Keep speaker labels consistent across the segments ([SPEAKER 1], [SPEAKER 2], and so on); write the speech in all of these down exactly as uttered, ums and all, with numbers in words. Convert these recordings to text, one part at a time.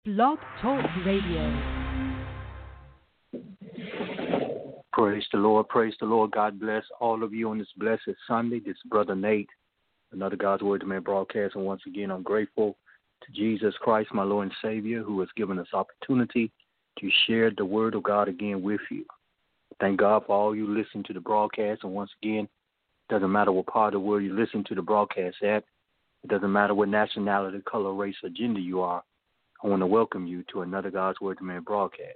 [SPEAKER 1] Blog Talk Radio.
[SPEAKER 2] Praise the Lord, praise the Lord. God bless all of you on this blessed Sunday. This is Brother Nate, another God's Word to Man broadcast. And once again, I'm grateful to Jesus Christ, my Lord and Savior, who has given us opportunity to share the Word of God again with you. Thank God for all you listening to the broadcast. And once again, it doesn't matter what part of the world you listen to the broadcast at. It doesn't matter what nationality, color, race, or gender you are. I want to welcome you to another God's Word to Man broadcast.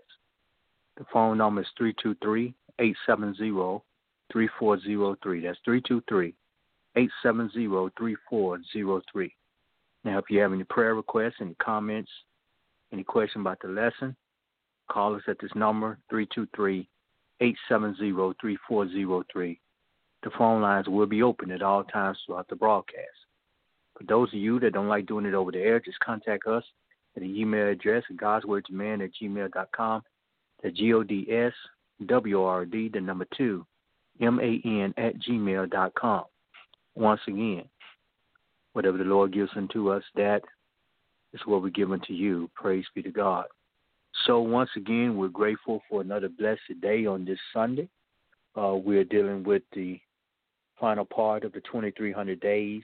[SPEAKER 2] The phone number is three two three, eight seven zero, three four zero three. That's three two three, eight seven zero, three four zero three. Now, if you have any prayer requests, any comments, any question about the lesson, call us at this number, three two three, eight seven zero, three four zero three. The phone lines will be open at all times throughout the broadcast. For those of you that don't like doing it over the air, just contact us at the email address at godswordtoman at gmail dot com. That's G O D S W O R D, the number two, M A N at gmail dot com. Once again, whatever the Lord gives unto us, that is what we give unto you. Praise be to God. So once again, we're grateful for another blessed day on this Sunday. Uh, we're dealing with the final part of the twenty-three hundred days.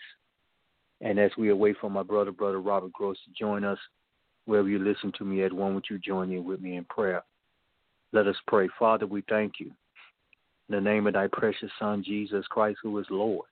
[SPEAKER 2] And as we await for my brother, Brother Robert Gross, to join us, wherever you listen to me at, one would you join in with me in prayer? Let us pray. Father, we thank you in the name of thy precious Son, Jesus Christ, who is Lord,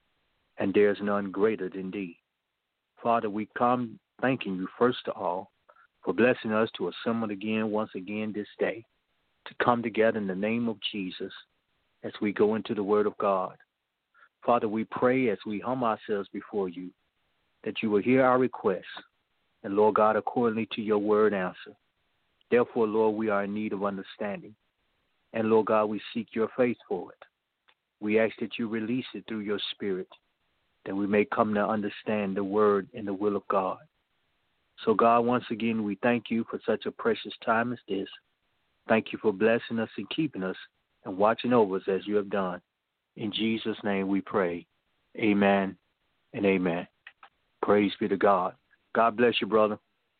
[SPEAKER 2] and there is none greater than thee. Father, we come thanking you, first of all, for blessing us to assemble again, once again this day, to come together in the name of Jesus as we go into the Word of God. Father, we pray as we humble ourselves before you that you will hear our requests, and, Lord God, accordingly to your word, answer. Therefore, Lord, we are in need of understanding. And, Lord God, we seek your faith for it. We ask that you release it through your Spirit, that we may come to understand the word and the will of God. So, God, once again, we thank you for such a precious time as this. Thank you for blessing us and keeping us and watching over us as you have done. In Jesus' name we pray. Amen and amen. Praise be to God. God bless you, brother.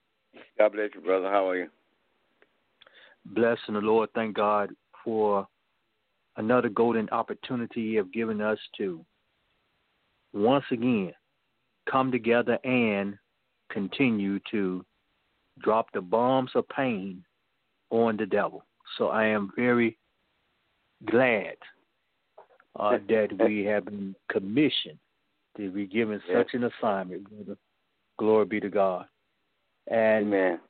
[SPEAKER 3] God bless you, brother. How are you?
[SPEAKER 2] Blessing the Lord. Thank God for another golden opportunity you have given us to once again come together and continue to drop the bombs of pain on the devil. So I am very glad uh, that we have been commissioned to be given
[SPEAKER 3] yes.
[SPEAKER 2] such an assignment, brother. Glory be to God. And
[SPEAKER 3] Amen.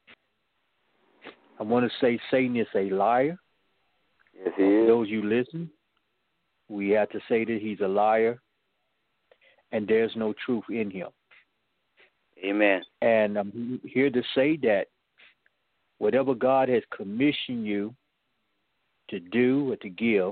[SPEAKER 2] I want to say Satan is a liar.
[SPEAKER 3] Yes, he
[SPEAKER 2] For
[SPEAKER 3] is.
[SPEAKER 2] those you listen, we have to say that he's a liar and there's no truth in him.
[SPEAKER 3] Amen.
[SPEAKER 2] And I'm here to say that whatever God has commissioned you to do or to give,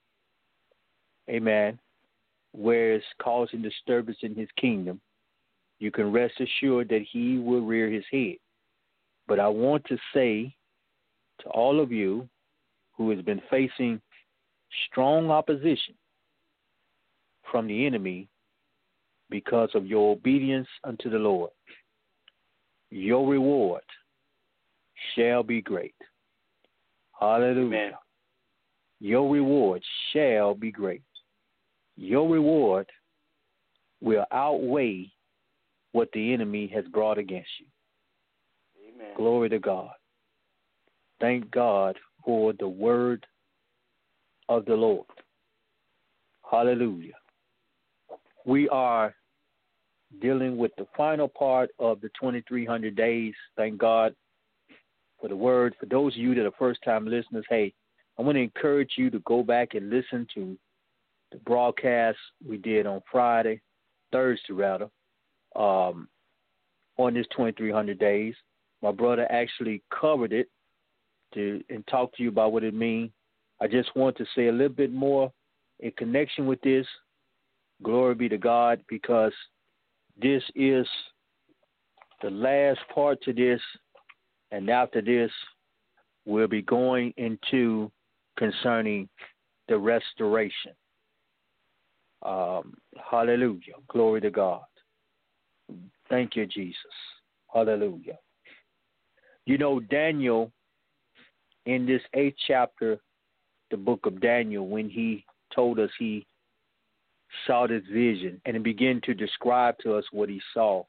[SPEAKER 2] amen, where it's causing disturbance in his kingdom, you can rest assured that he will rear his head. But I want to say to all of you who has been facing strong opposition from the enemy because of your obedience unto the Lord, your reward shall be great. Hallelujah.
[SPEAKER 3] Amen.
[SPEAKER 2] Your reward shall be great. Your reward will outweigh what the enemy has brought against you.
[SPEAKER 3] Amen.
[SPEAKER 2] Glory to God. Thank God for the word of the Lord. Hallelujah. We are dealing with the final part of the twenty-three hundred days. Thank God for the word. For those of you that are first-time listeners, hey, I want to encourage you to go back and listen to the broadcast we did on Friday, Thursday rather, um, on this twenty-three hundred days. My brother actually covered it to and talked to you about what it means. I just want to say a little bit more in connection with this. Glory be to God, because this is the last part to this, and after this, we'll be going into concerning the restoration. Um, hallelujah. Glory to God. Thank you, Jesus. Hallelujah. You know, Daniel, in this eighth chapter, the book of Daniel, when he told us he saw this vision and he began to describe to us what he saw.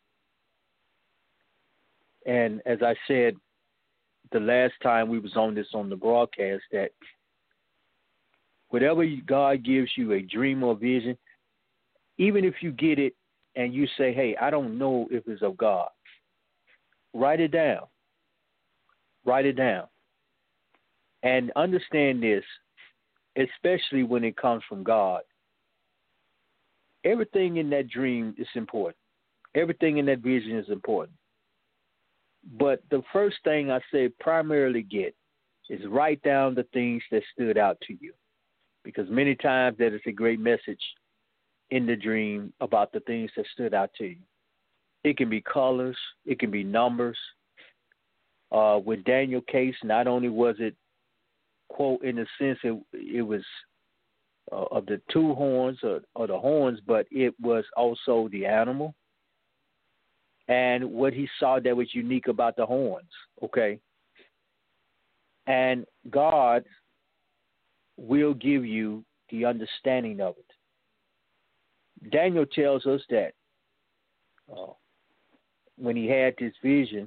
[SPEAKER 2] And as I said the last time we was on this on the broadcast, that whatever God gives you, a dream or vision, even if you get it and you say, hey, I don't know if it's of God, write it down. Write it down. And understand this, especially when it comes from God. Everything in that dream is important. Everything in that vision is important. But the first thing I say primarily get is write down the things that stood out to you. Because many times that is a great message in the dream about the things that stood out to you. It can be colors. It can be numbers. Uh, with Daniel case, not only was it, quote, in the sense it, it was uh, of the two horns or, or the horns, but it was also the animal and what he saw that was unique about the horns, okay? And God will give you the understanding of it. Daniel tells us that uh, when he had this vision,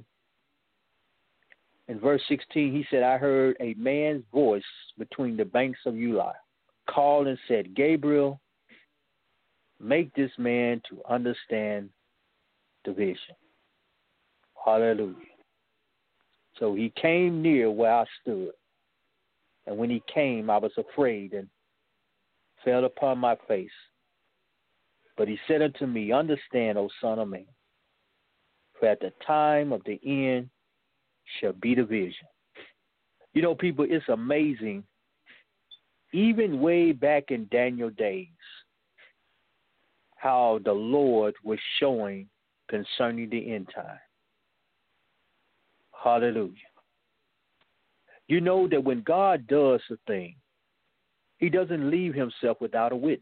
[SPEAKER 2] in verse sixteen, he said, I heard a man's voice between the banks of Uli, called and said, Gabriel, make this man to understand the vision. Hallelujah. So he came near where I stood. And when he came, I was afraid and fell upon my face. But he said unto me, understand, O son of man, for at the time of the end shall be the vision. You know, people, it's amazing. Even way back in Daniel days, how the Lord was showing concerning the end time. Hallelujah. You know that when God does a thing, he doesn't leave himself without a witness.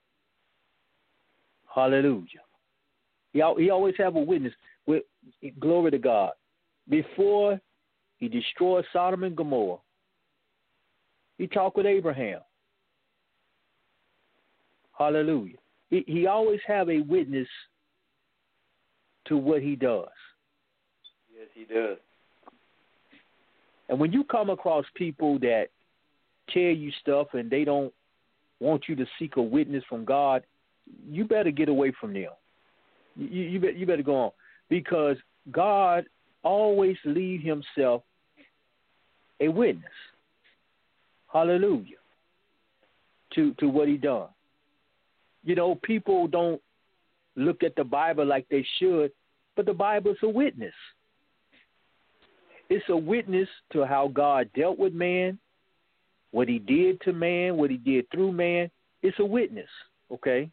[SPEAKER 2] Hallelujah. He, he always have a witness. With, glory to God. Before he destroyed Sodom and Gomorrah, he talked with Abraham. Hallelujah. He, he always have a witness to what he does.
[SPEAKER 3] Yes, he does.
[SPEAKER 2] And when you come across people that tell you stuff and they don't want you to seek a witness from God, you better get away from them. You, you, you better go on. Because God always leave himself a witness. Hallelujah. To to what he done. You know, people don't look at the Bible like they should, but the Bible is a witness. It's a witness to how God dealt with man, what he did to man, what he did through man. It's a witness, okay?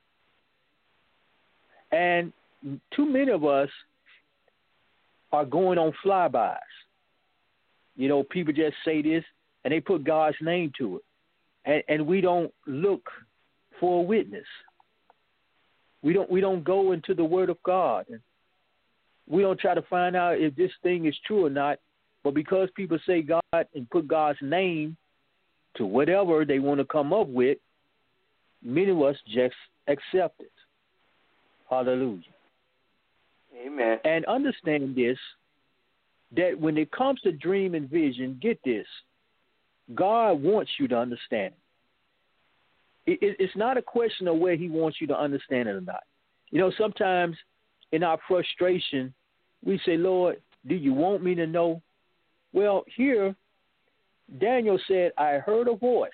[SPEAKER 2] And too many of us are going on flybys. You know, people just say this and they put God's name to it. And, and we don't look for a witness. We don't we don't go into the Word of God. And we don't try to find out if this thing is true or not. But because people say God and put God's name to whatever they want to come up with, many of us just accept it. Hallelujah.
[SPEAKER 3] Amen.
[SPEAKER 2] And understand this, that when it comes to dream and vision, get this, God wants you to understand it. It, it. It's not a question of where he wants you to understand it or not. You know, sometimes in our frustration, we say, Lord, do you want me to know? Well, here, Daniel said, I heard a voice,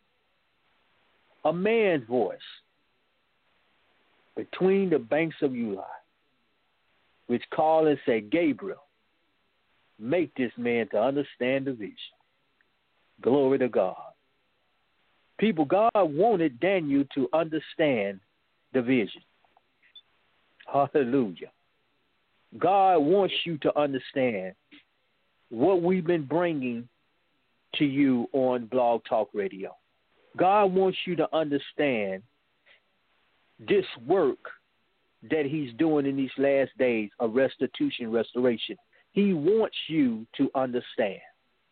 [SPEAKER 2] a man's voice, between the banks of Uli, which called and said, Gabriel, make this man to understand the vision. Glory to God. People, God wanted Daniel to understand the vision. Hallelujah. God wants you to understand what we've been bringing to you on Blog Talk Radio. God wants you to understand this work that he's doing in these last days of restitution, restoration. He wants you to understand.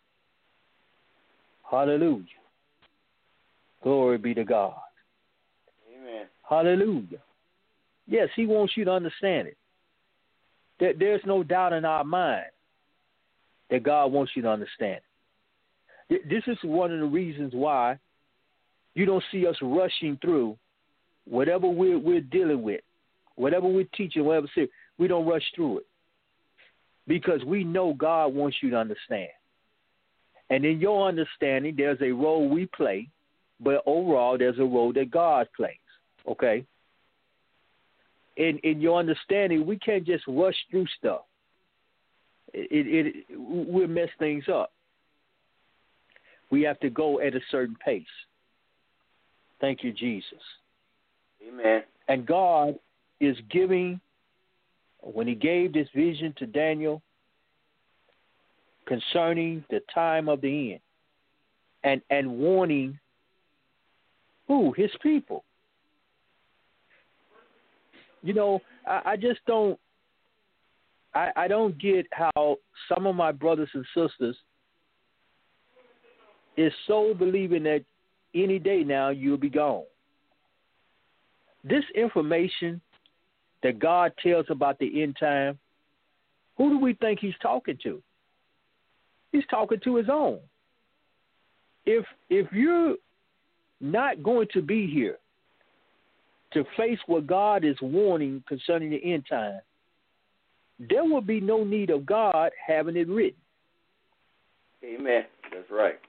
[SPEAKER 2] Hallelujah. Glory be to God.
[SPEAKER 3] Amen.
[SPEAKER 2] Hallelujah. Yes, he wants you to understand it. There, there's no doubt in our mind that God wants you to understand it. This is one of the reasons why you don't see us rushing through whatever we're, we're dealing with, whatever we're teaching, whatever we don't rush through it. Because we know God wants you to understand. And in your understanding, there's a role we play, but overall, there's a role that God plays, okay? In in your understanding, we can't just rush through stuff. It, it, it we'll mess things up. We have to go at a certain pace. Thank you, Jesus.
[SPEAKER 3] Amen.
[SPEAKER 2] And God is giving, when he gave this vision to Daniel concerning the time of the end, and, and warning who? His people. You know, I, I just don't, I, I don't get how some of my brothers and sisters is so believing that any day now you'll be gone. This information that God tells about the end time, who do we think he's talking to? He's talking to his own. If if you're not going to be here to face what God is warning concerning the end time, there will be no need of God having it written.
[SPEAKER 3] Amen. That's right.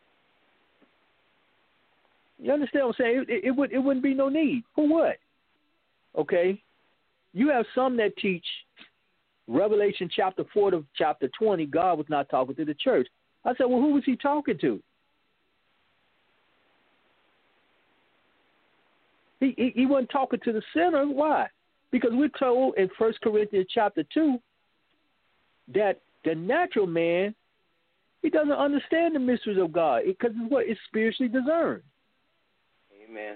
[SPEAKER 2] You understand what I'm saying? It, it, it, would, it wouldn't be no need. For what? Okay? You have some that teach Revelation chapter four to chapter twenty, God was not talking to the church. I said, well, who was he talking to? He, he, he wasn't talking to the sinner. Why? Because we're told in First Corinthians chapter two that the natural man, he doesn't understand the mysteries of God because it's what? It's spiritually discerned.
[SPEAKER 3] Amen.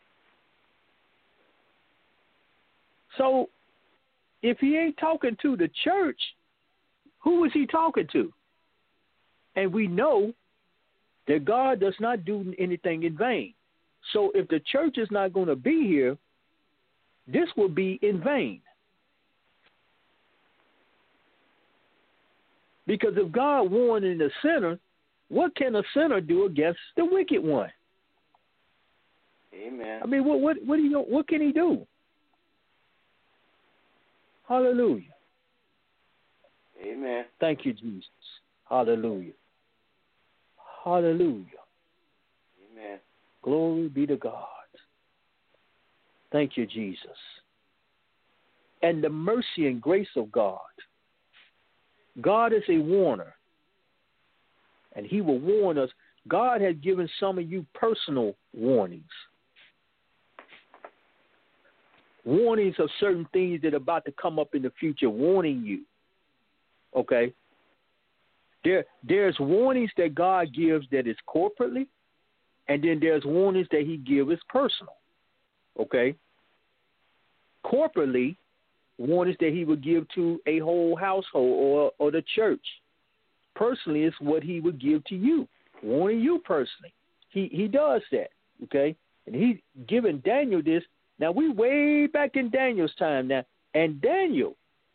[SPEAKER 2] So if he ain't talking to the church, who is he talking to? And we know that God does not do anything in vain. So if the church is not going to be here, this will be in vain. Because if God warned in the sinner, what can a sinner do against the wicked one?
[SPEAKER 3] Amen.
[SPEAKER 2] I mean, what what what do you what can he do? Hallelujah.
[SPEAKER 3] Amen.
[SPEAKER 2] Thank you, Jesus. Hallelujah. Hallelujah.
[SPEAKER 3] Amen.
[SPEAKER 2] Glory be to God. Thank you, Jesus. And the mercy and grace of God. God is a warner. And he will warn us. God has given some of you personal warnings. Warnings of certain things that are about to come up in the future, warning you. Okay? There, there's warnings that God gives that is corporately, and then there's warnings that he gives as personal. Okay? Corporately, warnings that he would give to a whole household or, or the church. Personally, it's what he would give to you, warning you personally. He he does that, okay? And he's given Daniel this. Now, we way back in Daniel's time now, and Daniel,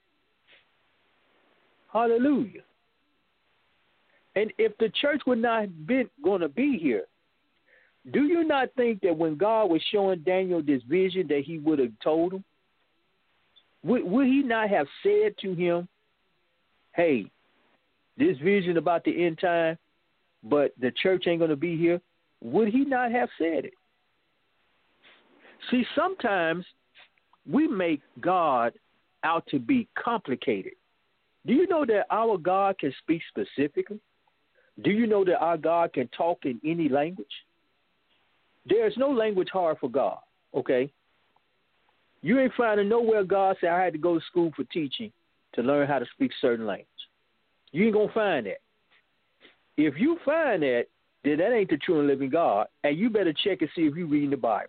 [SPEAKER 2] hallelujah. And if the church would not have been going to be here, do you not think that when God was showing Daniel this vision that he would have told him? Would, would he not have said to him, hey, this vision about the end time, but the church ain't going to be here? Would he not have said it? See, sometimes we make God out to be complicated. Do you know that our God can speak specifically? Do you know that our God can talk in any language? There's no language hard for God, okay? You ain't finding nowhere God said I had to go to school for teaching to learn how to speak certain language. You ain't going to find that. If you find that, then that ain't the true and living God, and you better check and see if you're reading the Bible.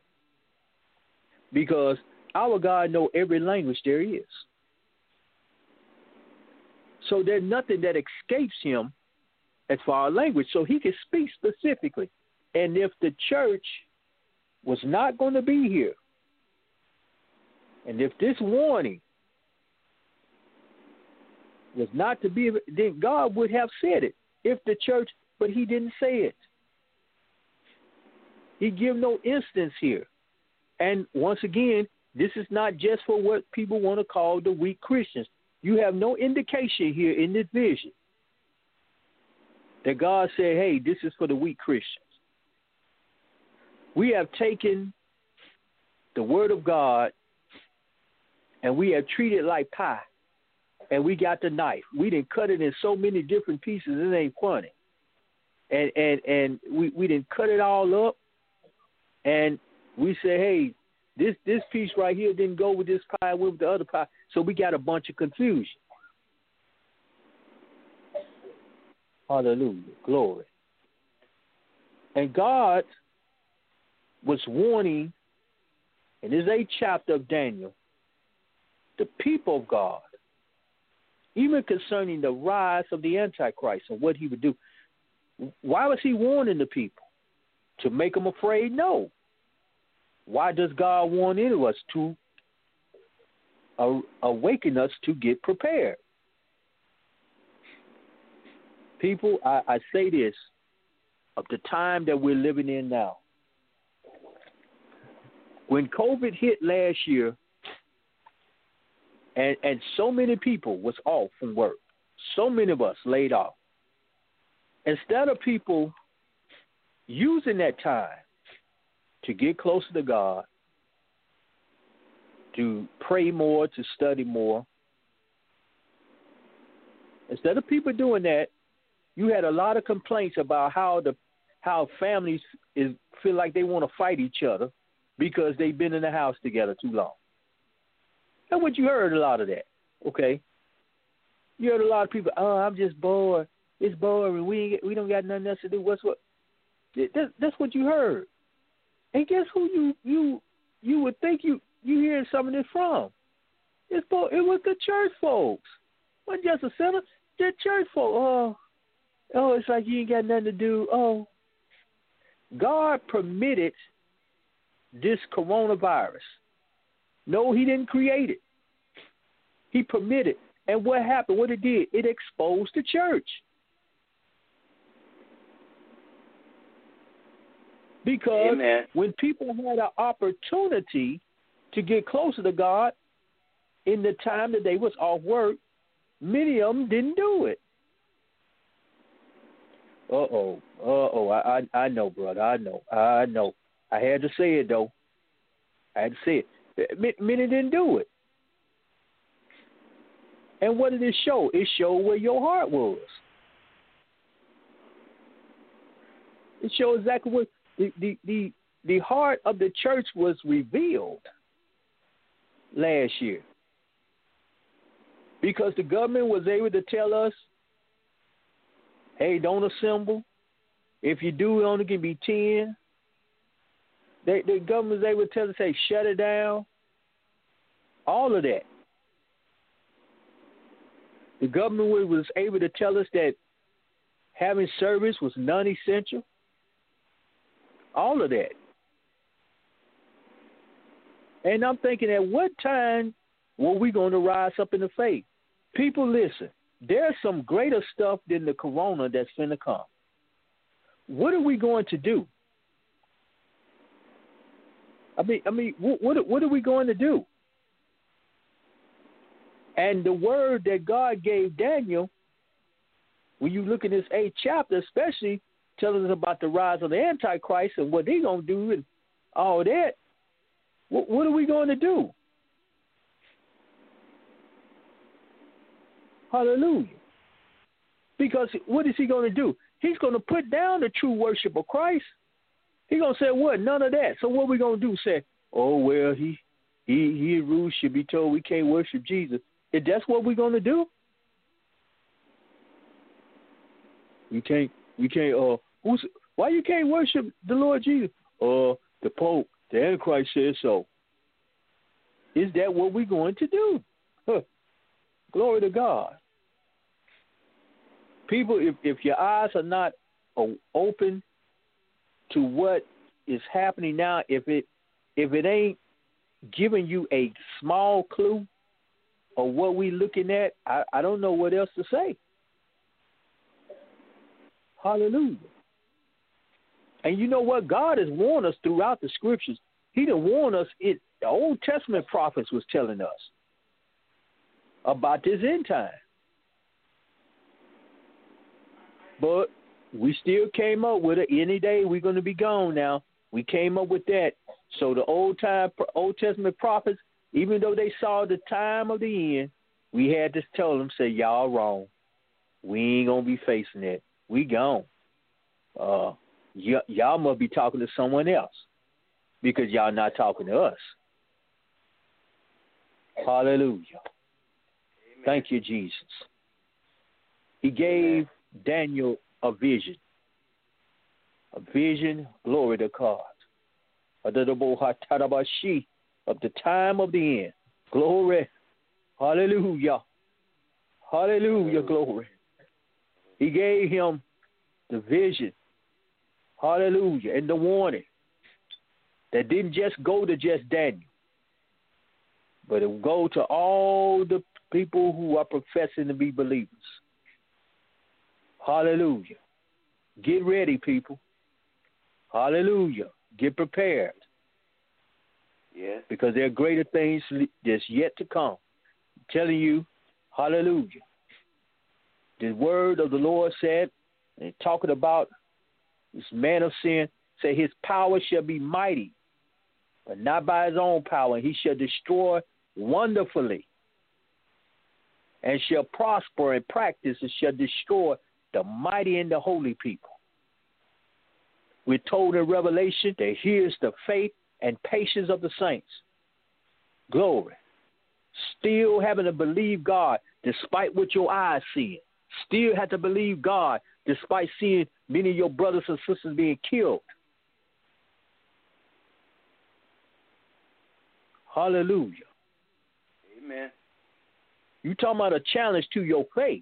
[SPEAKER 2] Because our God knows every language there is. So there's nothing that escapes him as far as language. So he can speak specifically. And if the church was not going to be here, and if this warning was not to be, then God would have said it. If the church, but he didn't say it. He give no instance here. And once again, this is not just for what people want to call the weak Christians. You have no indication here in this vision that God said, hey, this is for the weak Christians. We have taken the word of God and we have treated it like pie. And we got the knife. We didn't cut it in so many different pieces, it ain't funny. And and, and we, we didn't cut it all up. And we say, hey, this, this piece right here didn't go with this pie, went with the other pie. So we got a bunch of confusion. Hallelujah. Glory. And God was warning in this eighth chapter of Daniel, the people of God, even concerning the rise of the Antichrist and what he would do. Why was he warning the people? To make them afraid? No. Why does God warn any of us? To uh, awaken us to get prepared. People, I, I say this, of the time that we're living in now. When COVID hit last year, and, and so many people was off from work, so many of us laid off, instead of people using that time to get closer to God, to pray more, to study more, instead of people doing that, you had a lot of complaints about how the how families is feel like they want to fight each other because they've been in the house together too long. That's what you heard, a lot of that, okay? You heard a lot of people, oh, I'm just bored. It's boring. We ain't, we don't got nothing else to do. What's what? That, that's what you heard. And guess who you you you would think you you hearing some of this from? It's for, it was the church folks. It wasn't just a sinner. The church folks. Oh, oh, it's like you ain't got nothing to do. Oh, God permitted this coronavirus. No, he didn't create it. He permitted. And what happened? What it did? It exposed the church. Because
[SPEAKER 3] Amen.
[SPEAKER 2] When people had an opportunity to get closer to God in the time that they was off work, many of them didn't do it. Uh-oh. Uh-oh. I, I, I know, brother. I know. I know. I had to say it, though. I had to say it. Many didn't do it. And what did it show? It showed where your heart was. It showed exactly what the, the, the, the heart of the church was revealed last year. Because the government was able to tell us, hey, don't assemble. If you do, it only can be ten. They, the government was able to tell us, hey, shut it down. All of that. The government was able to tell us that having service was non-essential. All of that. And I'm thinking, at what time were we going to rise up in the faith? People, listen. There's some greater stuff than the corona that's going to come. What are we going to do? I mean, I mean, what, what, what are we going to do? And the word that God gave Daniel, when you look in this eighth chapter, especially telling us about the rise of the Antichrist and what they're going to do and all that, what, what are we going to do? Hallelujah. Because what is he going to do? He's going to put down the true worship of Christ. He's going to say, what? None of that. So what are we going to do? Say, oh, well, he he he rules should be told we can't worship Jesus. If that's what we're going to do, we can't, we can't, uh, who's, why you can't worship the Lord Jesus? Uh, the Pope, the Antichrist says so. Is that what we're going to do? Huh. Glory to God. People, if, if your eyes are not open to what is happening now, if it if it ain't giving you a small clue of what we looking at, I, I don't know what else to say. Hallelujah. And you know what? God has warned us throughout the scriptures. He done warned us. It, the Old Testament prophets was telling us about this end time. But we still came up with it. Any day we're going to be gone now. We came up with that. So the old time, Old Testament prophets, even though they saw the time of the end, we had to tell them, say, y'all wrong. We ain't going to be facing that. We gone. Uh, y- y'all must be talking to someone else because y'all not talking to us. Hallelujah. Amen. Thank you, Jesus. He gave Daniel a vision. A vision, glory to God. Of the time of the end. Glory. Hallelujah. Hallelujah, glory. He gave him the vision. Hallelujah. And the warning. That didn't just go to just Daniel. But it will go to all the people who are professing to be believers. Hallelujah. Get ready, people. Hallelujah. Get prepared.
[SPEAKER 3] Yes.
[SPEAKER 2] Because there are greater things that's yet to come. I'm telling you, hallelujah. The word of the Lord said, and talking about this man of sin, say his power shall be mighty, but not by his own power. And he shall destroy wonderfully, and shall prosper and practice, and shall destroy the mighty and the holy people. We're told in Revelation that here's the faith and patience of the saints. Glory. Still having to believe God despite what your eyes see. Still have to believe God despite seeing many of your brothers and sisters being killed. Hallelujah.
[SPEAKER 3] Amen.
[SPEAKER 2] You talking about a challenge to your faith.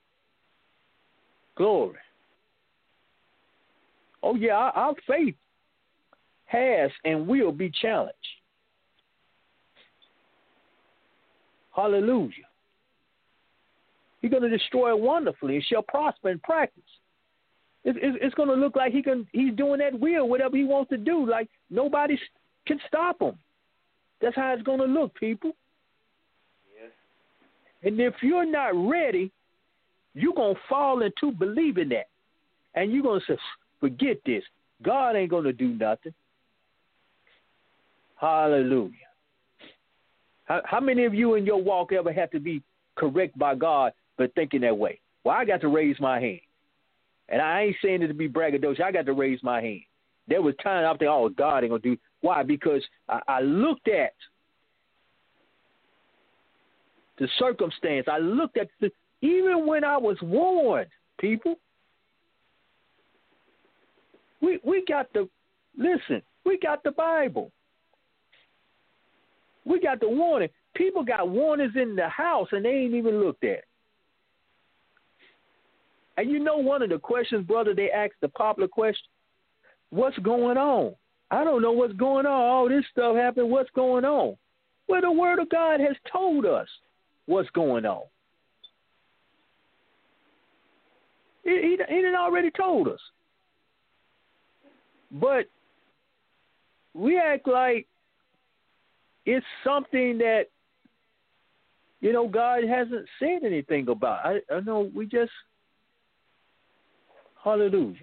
[SPEAKER 2] Glory. Oh, yeah, our, our faith has and will be challenged. Hallelujah. He's going to destroy it wonderfully and shall prosper in practice. It, it, it's going to look like he can. He's doing that will, whatever he wants to do. Like nobody can stop him. That's how it's going to look, people.
[SPEAKER 3] Yes.
[SPEAKER 2] And if you're not ready, you're going to fall into believing that. And you're going to say, forget this. God ain't going to do nothing. Hallelujah. How, how many of you in your walk ever have to be correct by God but thinking that way? Well, I got to raise my hand. And I ain't saying it to be braggadocious. I got to raise my hand. There was times I was thinking, oh, God ain't going to do. Why? Because I, I looked at the circumstance. I looked at the, even when I was warned, people. We we got the, listen, we got the Bible. We got the warning. People got warnings in the house and they ain't even looked at. And you know one of the questions, brother, they asked the popular question, what's going on? I don't know what's going on. All this stuff happened. What's going on? Well, the word of God has told us what's going on. He, he, he done already told us. But we act like it's something that, you know, God hasn't said anything about. I, I know we just, hallelujah.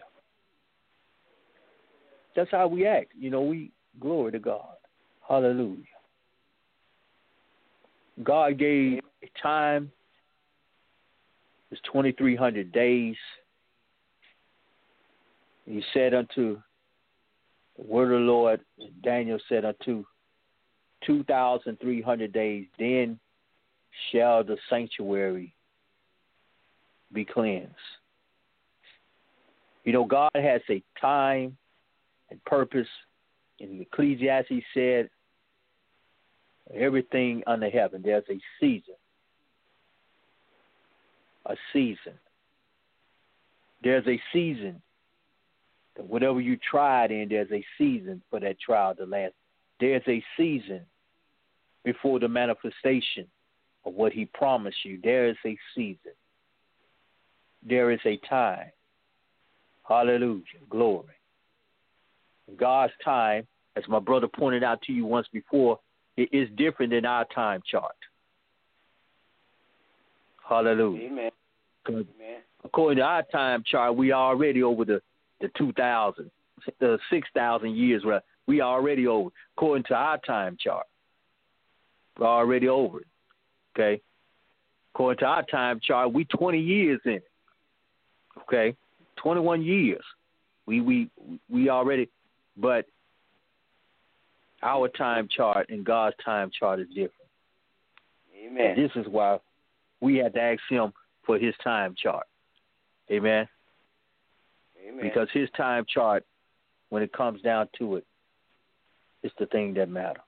[SPEAKER 2] That's how we act. You know, we, glory to God. Hallelujah. God gave time. It's twenty-three hundred days. He said unto the word of the Lord, Daniel said unto two thousand three hundred days, then shall the sanctuary be cleansed. You know, God has a time and purpose. In Ecclesiastes said, everything under heaven, there's a season. A season. There's a season. Whatever you tried in, there's a season for that trial to last. There's a season before the manifestation of what he promised you. There is a season. There is a time. Hallelujah. Glory. God's time, as my brother pointed out to you once before, it is different than our time chart. Hallelujah.
[SPEAKER 3] Amen. Amen.
[SPEAKER 2] According to our time chart, we are already over the, the two thousand, the six thousand years. We are already over. According to our time chart, we're already over it. Okay? According to our time chart, we twenty years in it. Okay? twenty-one years. We we we already, but our time chart and God's time chart is different.
[SPEAKER 3] Amen.
[SPEAKER 2] This is why we had to ask him for his time chart. Amen.
[SPEAKER 3] Amen.
[SPEAKER 2] Because his time chart, when it comes down to it, is the thing that matters.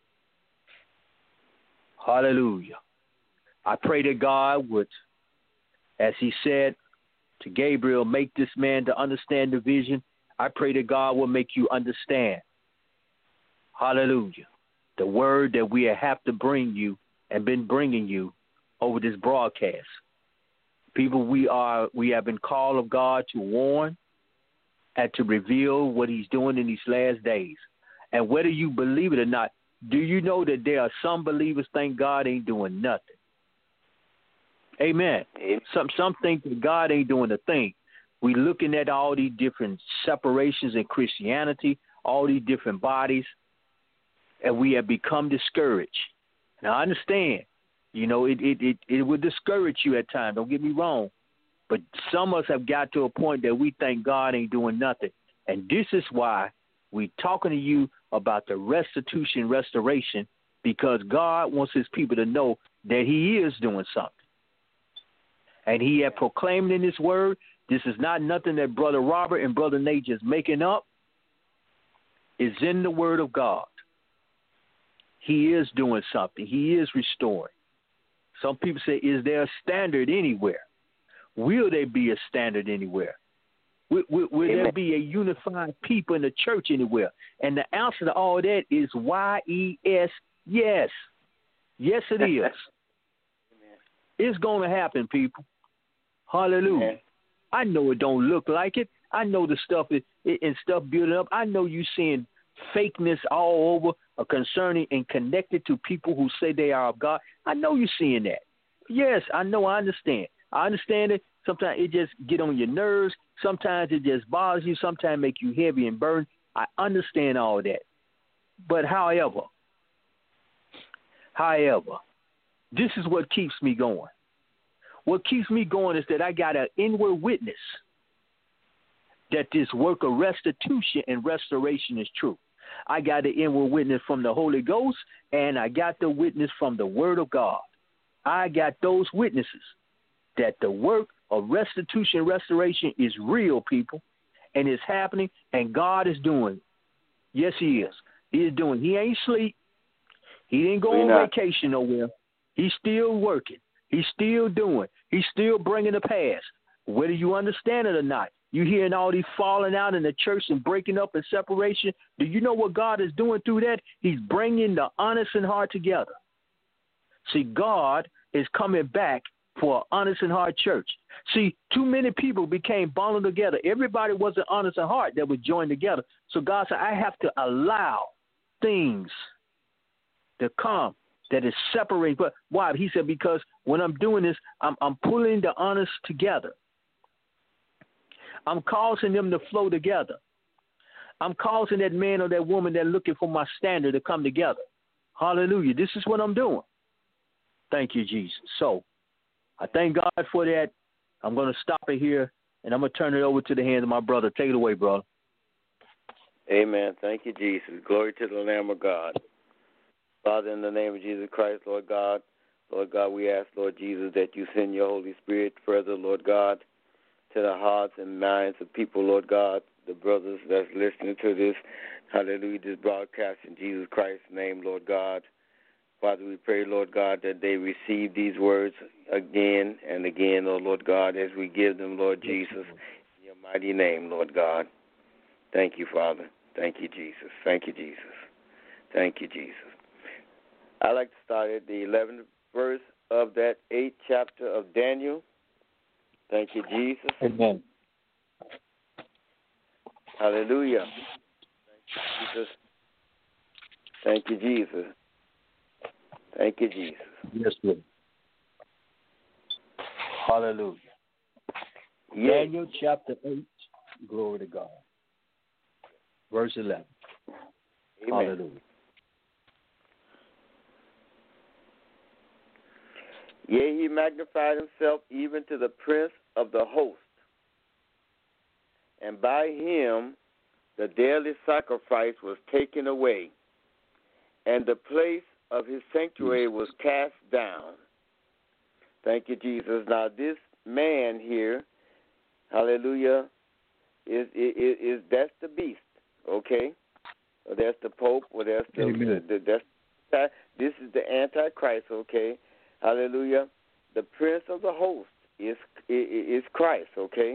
[SPEAKER 2] Hallelujah. I pray that God would, as he said to Gabriel, make this man to understand the vision. I pray that God will make you understand. Hallelujah. The word that we have to bring you and been bringing you over this broadcast. People, we are we have been called of God to warn and to reveal what he's doing in these last days. And whether you believe it or not, do you know that there are some believers think God ain't doing nothing? Amen.
[SPEAKER 3] Amen.
[SPEAKER 2] Some some think that God ain't doing a thing. We looking at all these different separations in Christianity, all these different bodies, and we have become discouraged. Now, I understand, you know, it, it, it, it would discourage you at times. Don't get me wrong. But some of us have got to a point that we think God ain't doing nothing. And this is why we're talking to you about the restitution, restoration, because God wants his people to know that he is doing something. And he had proclaimed in his word, this is not nothing that Brother Robert and Brother Nate just making up. It's in the word of God. He is doing something. He is restoring. Some people say, is there a standard anywhere? Will there be a standard anywhere? Will, will, will there be a unified people in the church anywhere? And the answer to all that is Y E S, yes. Yes, it is. It's going to happen, people. Hallelujah. Amen. I know it don't look like it. I know the stuff is, and stuff building up. I know you seeing fakeness all over uh, concerning and connected to people who say they are of God. I know you're seeing that. Yes, I know. I understand. I understand it. Sometimes it just get on your nerves. Sometimes it just bothers you. Sometimes make you heavy and burdened. I understand all that. But however, however, this is what keeps me going. What keeps me going is that I got an inward witness that this work of restitution and restoration is true. I got the inward witness from the Holy Ghost, and I got the witness from the Word of God. I got those witnesses that the work of restitution and restoration is real, people, and it's happening, and God is doing it. Yes, he is. He is doing it. He ain't sleep. He didn't go on vacation nowhere. He's still working. He's still doing. He's still bringing the past. Whether you understand it or not, you hearing all these falling out in the church and breaking up and separation. Do you know what God is doing through that? He's bringing the honest and heart together. See, God is coming back for an honest and hard church. See, too many people became bonded together. Everybody wasn't honest and hard that was joined together. So God said, I have to allow things to come that is separated. But why? He said, because when I'm doing this, I'm, I'm pulling the honest together. I'm causing them to flow together. I'm causing that man or that woman that's looking for my standard to come together. Hallelujah. This is what I'm doing. Thank you, Jesus. So I thank God for that. I'm going to stop it here, and I'm going to turn it over to the hands of my brother. Take it away, brother.
[SPEAKER 3] Amen. Thank you, Jesus. Glory to the Lamb of God. Father, in the name of Jesus Christ, Lord God, Lord God, we ask, Lord Jesus, that you send your Holy Spirit further, Lord God, to the hearts and minds of people, Lord God, the brothers that's listening to this, hallelujah, this broadcast in Jesus Christ's name, Lord God. Father, we pray, Lord God, that they receive these words again and again, oh Lord God, as we give them, Lord Jesus, in your mighty name, Lord God. Thank you, Father. Thank you, Jesus. Thank you, Jesus. Thank you, Jesus. I'd like to start at the eleventh verse of that eighth chapter of Daniel. Thank you, Jesus.
[SPEAKER 2] Amen.
[SPEAKER 3] Hallelujah. Thank you, Jesus. Thank you, Jesus. Thank you, Jesus.
[SPEAKER 2] Yes, Lord. Hallelujah.
[SPEAKER 3] Yea.
[SPEAKER 2] Daniel chapter eight, glory to God. Verse eleven.
[SPEAKER 3] Amen.
[SPEAKER 2] Hallelujah.
[SPEAKER 3] Yea, he magnified himself even to the prince of the host, and by him the daily sacrifice was taken away, and the place of his sanctuary was cast down. Thank you, Jesus. Now this man here, hallelujah, is is, is that's the beast, okay? Or that's the Pope, or that's the, the, the that's this is the Antichrist, okay? Hallelujah. The Prince of the host is is Christ, okay?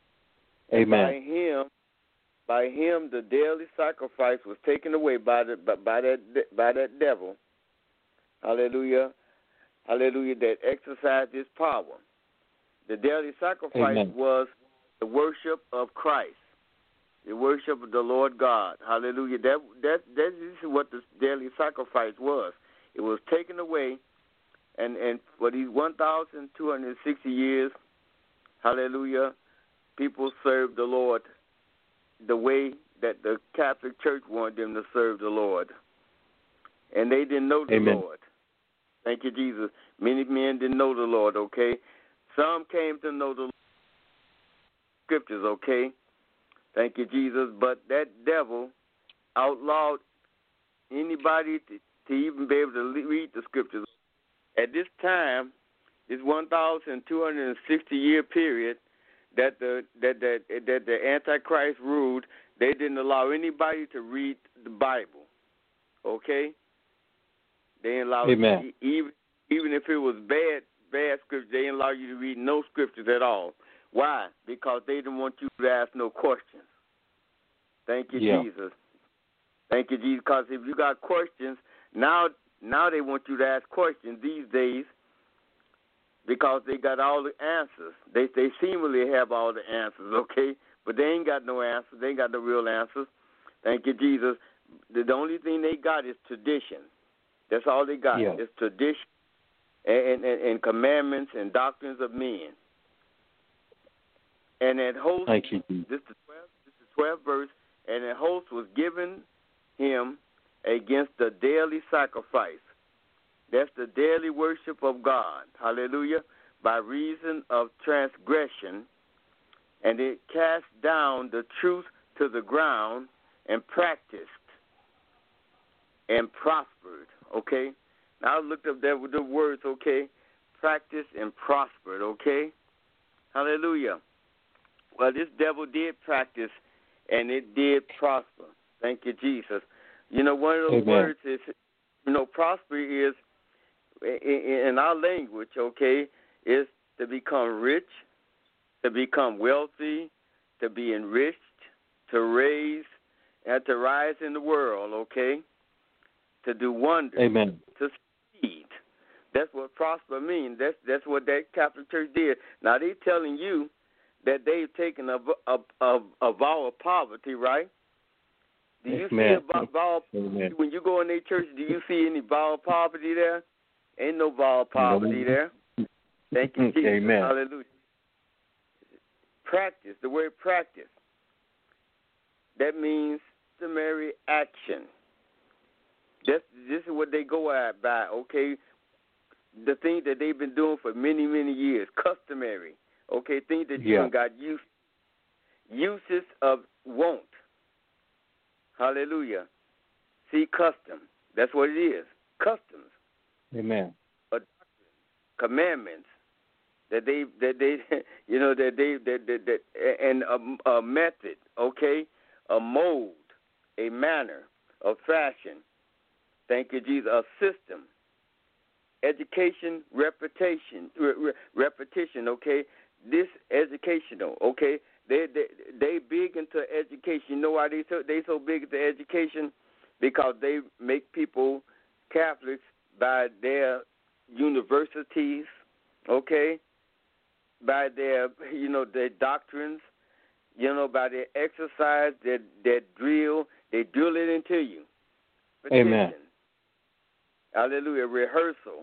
[SPEAKER 3] And
[SPEAKER 2] Amen.
[SPEAKER 3] by him, by him, the daily sacrifice was taken away by the by, by that by that devil. Hallelujah. Hallelujah. That exercised his power. The daily sacrifice
[SPEAKER 2] Amen.
[SPEAKER 3] was the worship of Christ, the worship of the Lord God. Hallelujah. That that that is what the daily sacrifice was. It was taken away, and and for these one thousand two hundred sixty years, hallelujah, people served the Lord the way that the Catholic Church wanted them to serve the Lord, and they didn't know the
[SPEAKER 2] Amen.
[SPEAKER 3] Lord. Thank you, Jesus. Many men didn't know the Lord, okay? Some came to know the Scriptures, okay? Thank you, Jesus. But that devil outlawed anybody to, to even be able to read the Scriptures. At this time, this one thousand two hundred sixty year period that the that that that the Antichrist ruled, they didn't allow anybody to read the Bible, okay? They didn't allow
[SPEAKER 2] Amen.
[SPEAKER 3] even even if it was bad bad scripture, they didn't allow you to read no scriptures at all. Why? Because they didn't want you to ask no questions. Thank you,
[SPEAKER 2] Yeah.
[SPEAKER 3] Jesus. Thank you, Jesus. Because if you got questions, now now they want you to ask questions these days because they got all the answers. They they seemingly have all the answers, okay? But they ain't got no answers. They ain't got no real answers. Thank you, Jesus. The, the only thing they got is tradition. That's all they got.
[SPEAKER 2] Yeah.
[SPEAKER 3] It's tradition and, and, and commandments and doctrines of men. And that host,
[SPEAKER 2] Thank you, Jesus.
[SPEAKER 3] this is twelfth, this is twelfth verse, and that host was given him against the daily sacrifice. That's the daily worship of God. Hallelujah. By reason of transgression, and it cast down the truth to the ground and practiced and prospered. Okay? Now I looked up there with the words, okay? Practice and prospered, okay? Hallelujah. Well, this devil did practice and it did prosper. Thank you, Jesus. You know, one of those
[SPEAKER 2] Amen.
[SPEAKER 3] words is, you know, prosper is, in our language, okay, is to become rich, to become wealthy, to be enriched, to raise, and to rise in the world, okay? To do wonders,
[SPEAKER 2] Amen.
[SPEAKER 3] to succeed. That's what prosper means. That's that's what that Catholic Church did. Now they telling you that they've taken a, a, a, a vow of poverty, right? Do you
[SPEAKER 2] Amen.
[SPEAKER 3] see a vow of
[SPEAKER 2] Amen.
[SPEAKER 3] when you go in their church? Do you see any vow of poverty there? Ain't no vow of poverty
[SPEAKER 2] No.
[SPEAKER 3] there. Thank you, Jesus.
[SPEAKER 2] Amen.
[SPEAKER 3] Hallelujah. Practice. The word practice. That means customary action. This, this is what they go at by, okay? The thing that they've been doing for many, many years, customary, okay? Things that you
[SPEAKER 2] Yeah.
[SPEAKER 3] done got used uses of want. Hallelujah. See, custom. That's what it is. Customs.
[SPEAKER 2] Amen.
[SPEAKER 3] A doctrine, commandments that they that they you know that they that that, that and a, a method, okay? A mold, a manner, a fashion. Thank you, Jesus. A system, education, repetition, re- re- repetition. Okay, this educational. Okay, They they they big into education. You know why they so they so big into education? Because they make people Catholics by their universities, okay, by their you know their doctrines, you know, by their exercise, their their drill. They drill it into you. Petition.
[SPEAKER 2] Amen.
[SPEAKER 3] Hallelujah. Rehearsal.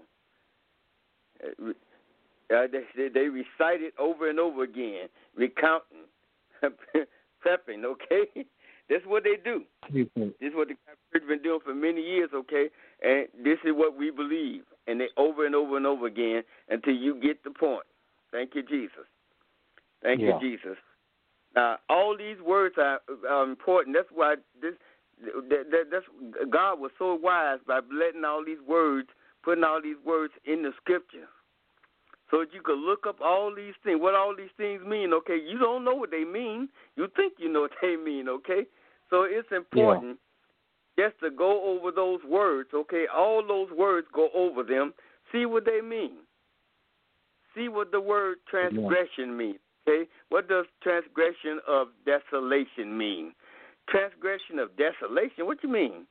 [SPEAKER 3] Uh, they, they recite it over and over again, recounting, prepping, okay? That's what they do. This is what the church has been doing for many years, okay? And this is what we believe. And they over and over and over again until you get the point. Thank you, Jesus. Thank
[SPEAKER 2] yeah.
[SPEAKER 3] you, Jesus. Now, all these words are, are important. That's why this that, that, that's God was so wise by letting all these words, putting all these words in the scripture, so that you could look up all these things, what all these things mean. Okay, you don't know what they mean. You think you know what they mean. Okay, so it's important yeah. just to go over those words. Okay, all those words, go over them, see what they mean. See what the word transgression yeah. means. Okay, what does transgression of desolation mean? Transgression of desolation. What you mean?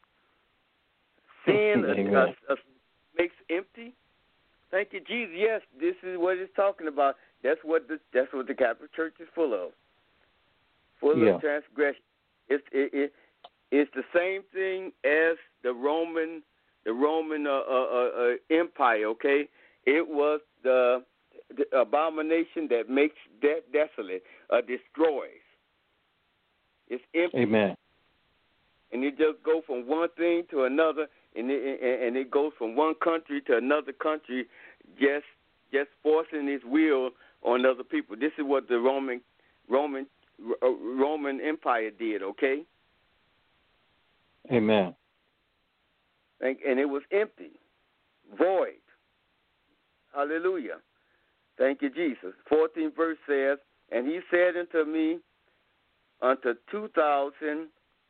[SPEAKER 3] Sin a, a, a makes empty. Thank you, Jesus. Yes, this is what it's talking about. That's what the that's what the Catholic Church is full of. Full yeah. of transgression. It's it, it it's the same thing as the Roman the Roman uh, uh, uh, Empire. Okay, it was the, the abomination that makes de- desolate, uh, destroys. It's empty.
[SPEAKER 2] Amen.
[SPEAKER 3] And it just goes from one thing to another, and it, and it goes from one country to another country, just just forcing its will on other people. This is what the Roman Roman uh, Roman Empire did. Okay.
[SPEAKER 2] Amen.
[SPEAKER 3] And, and it was empty, void. Hallelujah. Thank you, Jesus. fourteenth verse says, and he said unto me, unto two thousand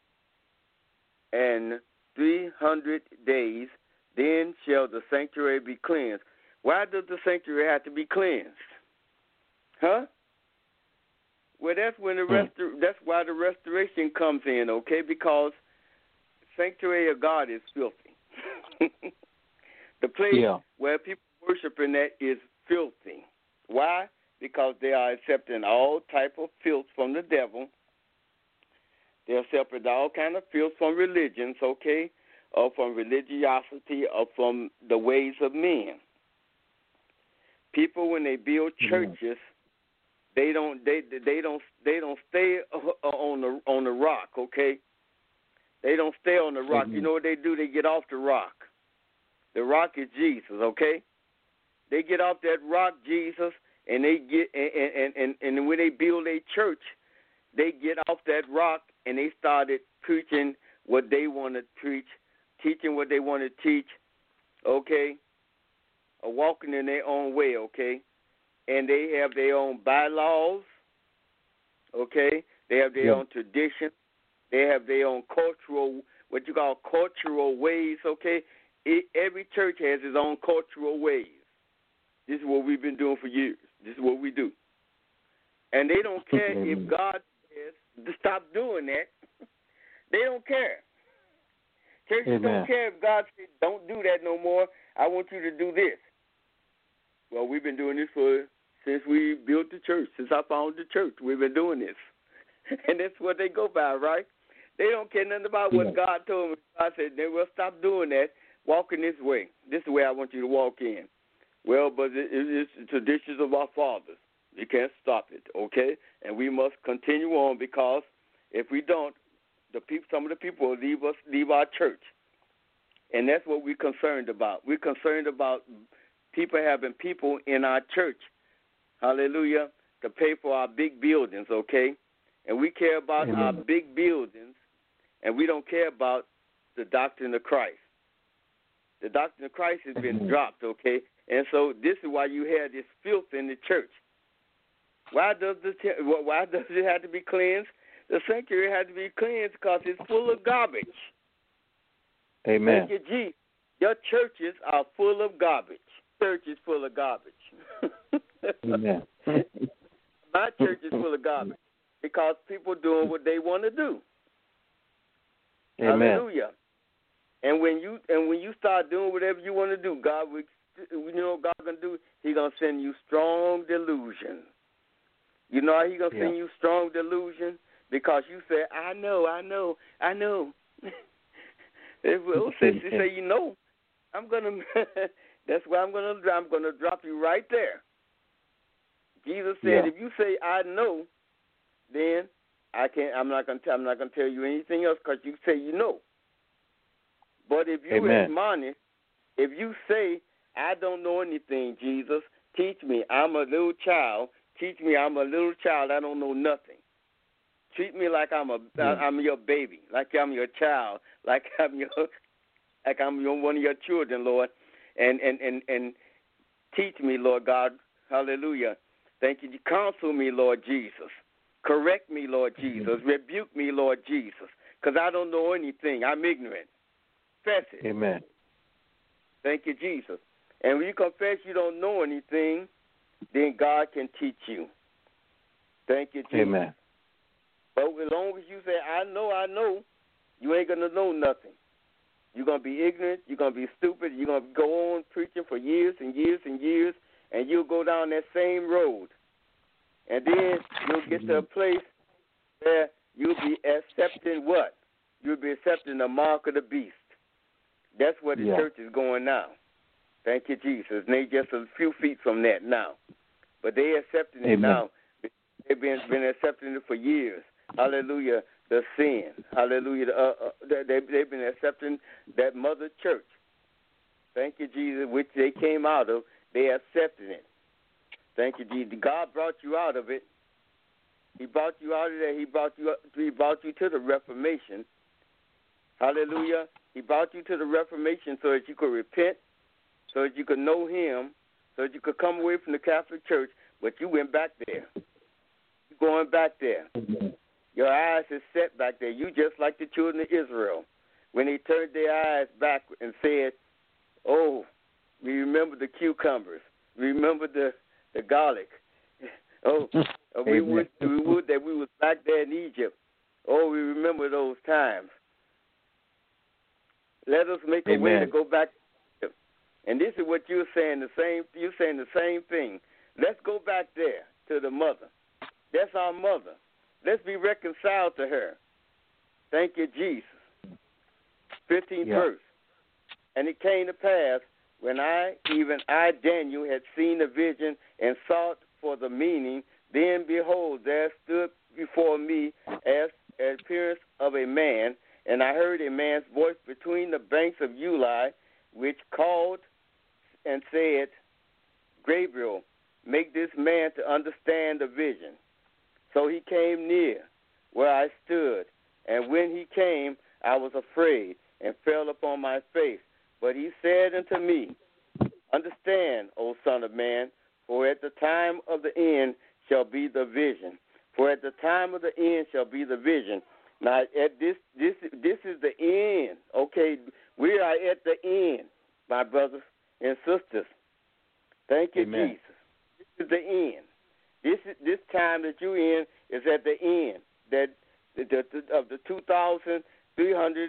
[SPEAKER 3] and three hundred days, then shall the sanctuary be cleansed. Why does the sanctuary have to be cleansed? Huh? Well, that's when the restor- that's why the restoration comes in, okay? Because sanctuary of God is filthy. The place yeah. where people worship in that is filthy. Why? Because they are accepting all type of filth from the devil. They're accepting all kind of filth from religions, okay, or from religiosity, or from the ways of men. People, when they build churches, yeah. they don't they they don't they don't stay on the on the rock, okay. They don't stay on the rock. Mm-hmm. You know what they do? They get off the rock. The rock is Jesus, okay. They get off that rock, Jesus, and they get and and and, and when they build a church, they get off that rock and they started preaching what they want to preach, teaching what they want to teach, okay, or walking in their own way, okay, and they have their own bylaws, okay, they have their yeah. own tradition, they have their own cultural, what you call cultural ways, okay. It, every church has its own cultural ways. This is what we've been doing for years. This is what we do. And they don't care if God says to stop doing that. They don't care. Churches Amen. Don't care if God says don't do that no more. I want you to do this. Well, we've been doing this for since we built the church, since I founded the church. We've been doing this. And that's what they go by, right? They don't care nothing about what yeah. God told them. God said, they will stop doing that. Walk in this way. This is the way I want you to walk in. Well, but it, it's the traditions of our fathers. You can't stop it, okay? And we must continue on, because if we don't, the people, some of the people will leave us, leave our church. And that's what we're concerned about. We're concerned about people having people in our church, hallelujah, to pay for our big buildings, okay? And we care about Amen. Our big buildings, and we don't care about the doctrine of Christ. The doctrine of Christ has been Amen. Dropped, okay? And so this is why you have this filth in the church. Why does the why does it have to be cleansed? The sanctuary has to be cleansed because it's full of garbage.
[SPEAKER 2] Amen.
[SPEAKER 3] Thank you, Jesus. Your churches are full of garbage. Church is full of garbage.
[SPEAKER 2] Amen.
[SPEAKER 3] My church is full of garbage. because people doing what they want to do.
[SPEAKER 2] Amen.
[SPEAKER 3] Hallelujah. And when you and when you start doing whatever you want to do, God will, you know what God gonna do? He gonna send you strong delusion. You know how He gonna
[SPEAKER 2] Yeah.
[SPEAKER 3] send you strong delusion? Because you say, I know, I know, I know. If well, since you say you know, I'm gonna. That's why I'm gonna. I'm gonna drop you right there. Jesus said,
[SPEAKER 2] Yeah.
[SPEAKER 3] if you say I know, then I can't. I'm not gonna. T- I'm not gonna tell you anything else because you say you know. But if you
[SPEAKER 2] Amen.
[SPEAKER 3] admonish, if you say I don't know anything, Jesus, teach me. I'm a little child. Teach me. I'm a little child. I don't know nothing. Treat me like I'm a.
[SPEAKER 2] Yeah.
[SPEAKER 3] I'm your baby. Like I'm your child. Like I'm your. Like I'm your, one of your children, Lord, and and and and teach me, Lord God. Hallelujah. Thank you. Counsel me, Lord Jesus. Correct me, Lord Jesus. Rebuke me, Lord Jesus, because I don't know anything. I'm ignorant. Confess it.
[SPEAKER 2] Amen.
[SPEAKER 3] Thank you, Jesus. And when you confess you don't know anything, then God can teach you. Thank you, Jesus.
[SPEAKER 2] Amen.
[SPEAKER 3] But as long as you say, I know, I know, you ain't going to know nothing. You're going to be ignorant. You're going to be stupid. You're going to go on preaching for years and years and years, and you'll go down that same road. And then you'll get to a place where you'll be accepting what? You'll be accepting the mark of the beast. That's where the
[SPEAKER 2] Yeah.
[SPEAKER 3] church is going now. Thank you, Jesus. And they just a few feet from that now. But they accepting it
[SPEAKER 2] Amen.
[SPEAKER 3] now. They've been, been accepting it for years. Hallelujah. The sin. Hallelujah. Uh, uh, they, they've been accepting that mother church. Thank you, Jesus, which they came out of. They accepted it. Thank you, Jesus. God brought you out of it. He brought you out of there. He brought you. He brought you to the Reformation. Hallelujah. He brought you to the Reformation so that you could repent, so that you could know Him, so that you could come away from the Catholic Church. But you went back there. You're going back there. Your eyes is set back there. You just like the children of Israel when they turned their eyes back and said, oh, we remember the cucumbers. We remember the, the garlic. Oh, we would, we would that we was back there in Egypt. Oh, we remember those times. Let us make a
[SPEAKER 2] Amen.
[SPEAKER 3] way to go back to Egypt. And this is what you're saying, the same you're saying the same thing. Let's go back there to the mother. That's our mother. Let's be reconciled to her. Thank you, Jesus. fifteenth
[SPEAKER 2] Yeah.
[SPEAKER 3] verse. And it came to pass when I, even I, Daniel, had seen the vision and sought for the meaning, then behold, there stood before me as an appearance of a man, and I heard a man's voice between the banks of Ulai, which called and said, Gabriel, make this man to understand the vision. So he came near where I stood, and when he came, I was afraid and fell upon my face. But he said unto me, understand, O son of man, for at the time of the end shall be the vision. For at the time of the end shall be the vision. Now, at this, this, this is the end. Okay, we are at the end, my brothers and sisters. Thank you,
[SPEAKER 2] Amen.
[SPEAKER 3] Jesus. This is the end. This this time that you're in is at the end that the, the, of the two thousand three hundred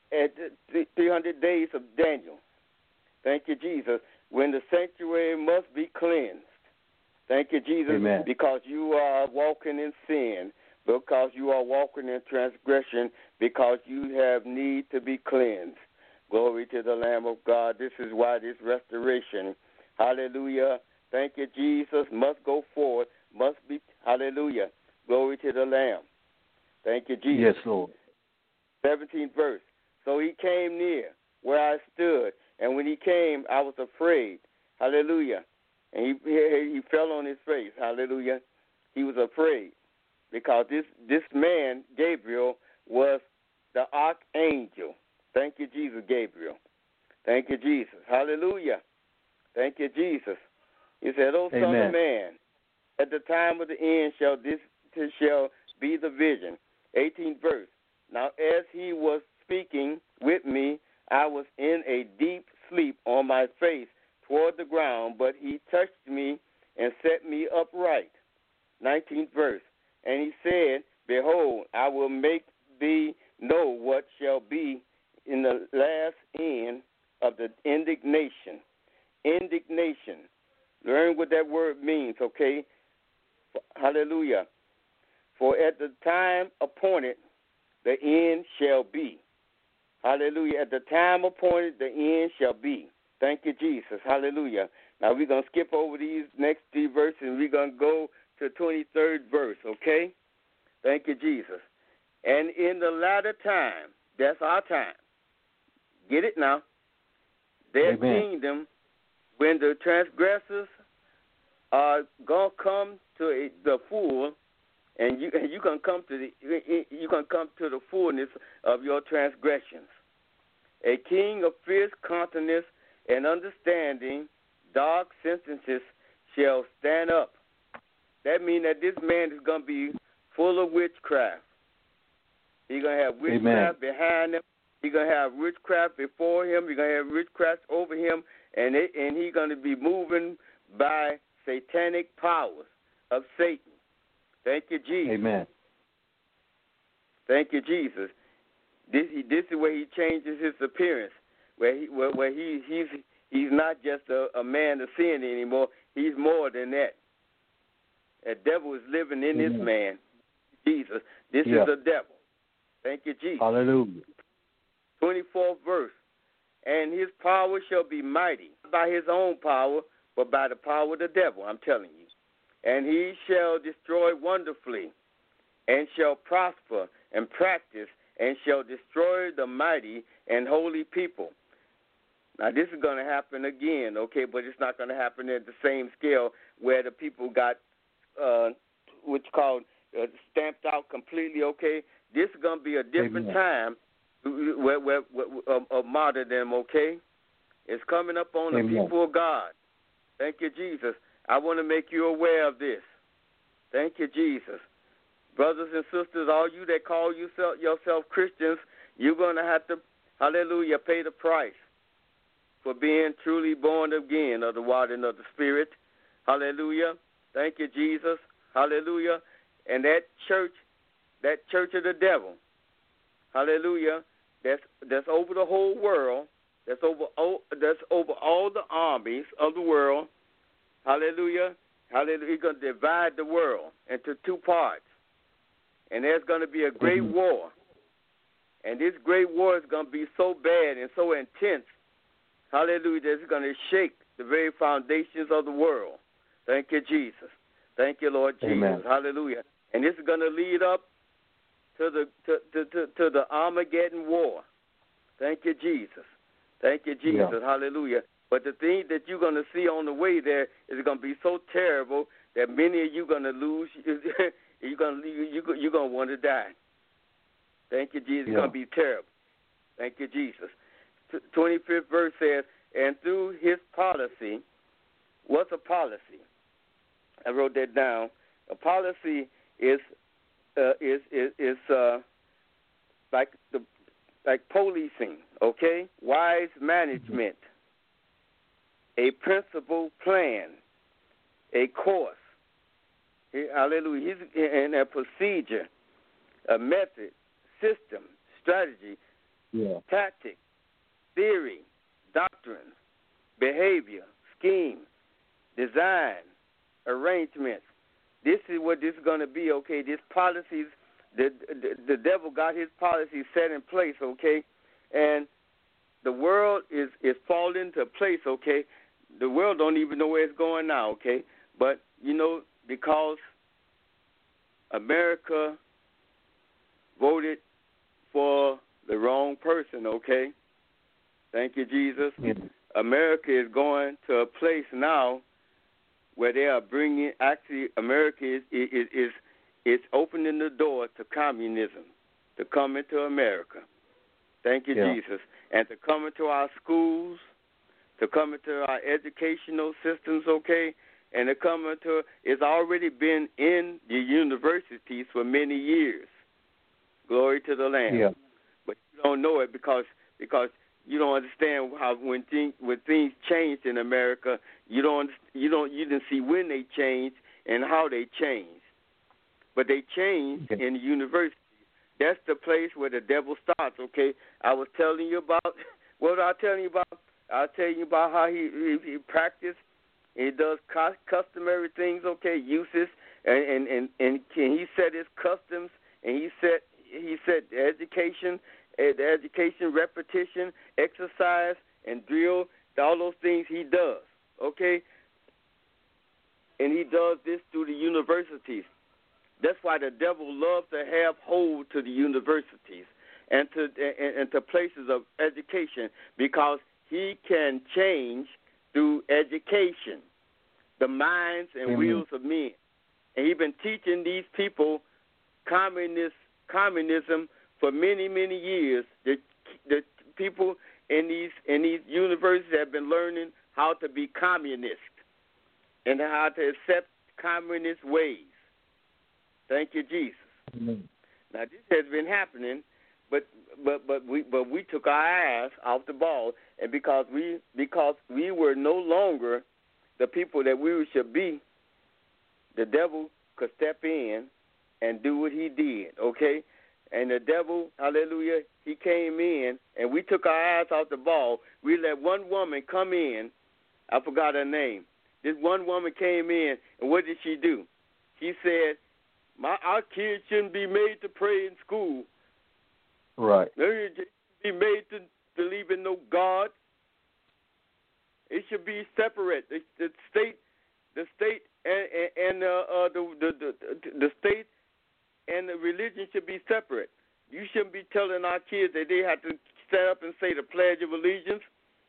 [SPEAKER 3] three hundred days of Daniel. Thank you, Jesus. When the sanctuary must be cleansed. Thank you, Jesus.
[SPEAKER 2] Amen.
[SPEAKER 3] Because you are walking in sin, because you are walking in transgression, because you have need to be cleansed. Glory to the Lamb of God. This is why this restoration, hallelujah. Thank you, Jesus, must go forward, must be, hallelujah, glory to the Lamb. Thank you, Jesus.
[SPEAKER 2] Yes, Lord.
[SPEAKER 3] seventeenth verse. So he came near where I stood, and when he came, I was afraid, hallelujah. And he, he, he fell on his face, hallelujah. He was afraid because this, this man, Gabriel, was the archangel. Thank you, Jesus, Gabriel. Thank you, Jesus. Hallelujah. Thank you, Jesus. He said, O son
[SPEAKER 2] Amen.
[SPEAKER 3] of man, at the time of the end shall this, this shall be the vision. eighteenth verse. Now as he was speaking with me, I was in a deep sleep on my face toward the ground, but he touched me and set me upright. nineteenth verse. And he said, Behold, I will make thee know what shall be in the last end of the indignation. Indignation. Learn what that word means, okay? Hallelujah. For at the time appointed, the end shall be. Hallelujah. At the time appointed, the end shall be. Thank you, Jesus. Hallelujah. Now we're going to skip over these next three verses, and we're going to go to the twenty-third verse, okay? Thank you, Jesus. And in the latter time, that's our time. Get it now? Their
[SPEAKER 2] Amen.
[SPEAKER 3] kingdom, when the transgressors are going to come to the full, and you and you can come to the you can come to the fullness of your transgressions. A king of fierce countenance and understanding, dark sentences shall stand up. That means that this man is going to be full of witchcraft. He's going to have witchcraft Amen. behind him. He's going to have witchcraft before him. He's going to have witchcraft over him, and it, and he's going to be moving by satanic powers of Satan. Thank you, Jesus.
[SPEAKER 2] Amen.
[SPEAKER 3] Thank you, Jesus. This this is where he changes his appearance, where he where, where he he's he's not just a, a man of sin anymore. He's more than that. The devil is living in
[SPEAKER 2] Amen.
[SPEAKER 3] this man, Jesus. This
[SPEAKER 2] yeah.
[SPEAKER 3] is the devil. Thank you, Jesus.
[SPEAKER 2] Hallelujah.
[SPEAKER 3] twenty-fourth verse. And his power shall be mighty, not by his own power, but by the power of the devil, I'm telling you. And he shall destroy wonderfully, and shall prosper and practice, and shall destroy the mighty and holy people. Now, this is going to happen again, okay, but it's not going to happen at the same scale where the people got uh, what's called uh, stamped out completely, okay? This is going to be a different Amen. time where, where, where, of, of martyrdom, okay? It's coming up on Amen. the people of God. Thank you, Jesus. I want to make you aware of this. Thank you, Jesus. Brothers and sisters, all you that call yourself, yourself Christians, you're going to have to, hallelujah, pay the price for being truly born again of the water and of the Spirit. Hallelujah. Thank you, Jesus. Hallelujah. And that church, that church of the devil, hallelujah, that's that's over the whole world, that's over that's over all the armies of the world. Hallelujah. Hallelujah. He's going to divide the world into two parts. And there's going to be a great mm-hmm. war. And this great war is going to be so bad and so intense, hallelujah, that it's going to shake the very foundations of the world. Thank you, Jesus. Thank you, Lord Jesus.
[SPEAKER 2] Amen.
[SPEAKER 3] Hallelujah. And this is going to lead up to the to, to, to, to the Armageddon war. Thank you, Jesus. Thank you, Jesus. Yeah. Hallelujah. But the thing that you're going to see on the way there is going to be so terrible that many of you are going to lose. You're going to you you're going to want to die. Thank you, Jesus. It's
[SPEAKER 2] yeah.
[SPEAKER 3] going to be terrible. Thank you, Jesus. twenty-fifth verse says, and through his policy, what's a policy? I wrote that down. A policy is uh, is is, is uh, like the like policing, okay? Wise management. A principle plan, a course, hallelujah, and a procedure, a method, system, strategy,
[SPEAKER 2] yeah.
[SPEAKER 3] tactic, theory, doctrine, behavior, scheme, design, arrangements. This is what this is going to be, okay? This policies, the, the the devil got his policies set in place, okay? And the world is, is falling to place, okay? The world don't even know where it's going now, okay? But, you know, because America voted for the wrong person, okay? Thank you, Jesus.
[SPEAKER 2] Yeah.
[SPEAKER 3] America is going to a place now where they are bringing, actually, America is, is, is, is opening the door to communism, to come into America. Thank you,
[SPEAKER 2] yeah.
[SPEAKER 3] Jesus. And to come into our schools, to come into our educational systems, okay, and to come into, it's already been in the universities for many years. Glory to the Lamb.
[SPEAKER 2] Yeah.
[SPEAKER 3] But you don't know it because because you don't understand how when things when things changed in America, you don't you don't you didn't see when they changed and how they changed. but they change
[SPEAKER 2] okay.
[SPEAKER 3] in the university. That's the place where the devil starts, okay? I was telling you about, what was I telling you about? I was telling you about how he, he, he practiced, he does customary things, okay, uses, and, and, and, and he set his customs, and he set, he set education, the education, repetition, exercise, and drill, all those things he does, okay? And he does this through the universities. That's why the devil loves to have hold to the universities and to and, and to places of education, because he can change through education the minds and
[SPEAKER 2] Amen.
[SPEAKER 3] wills of men. And he's been teaching these people communist communism for many, many years. The the people in these in these universities have been learning how to be communist and how to accept communist ways. Thank you, Jesus.
[SPEAKER 2] Amen.
[SPEAKER 3] Now this has been happening, but but but we but we took our eyes off the ball, and because we because we were no longer the people that we should be, the devil could step in and do what he did. Okay, and the devil, hallelujah, he came in, and we took our eyes off the ball. We let one woman come in. I forgot her name. This one woman came in, and what did she do? She said, My, our kids shouldn't be made to pray in school.
[SPEAKER 2] Right.
[SPEAKER 3] They shouldn't be made to believe in no God. It should be separate. The, the state, the state, and, and uh, uh, the, the the the state and the religion should be separate. You shouldn't be telling our kids that they have to stand up and say the Pledge of Allegiance.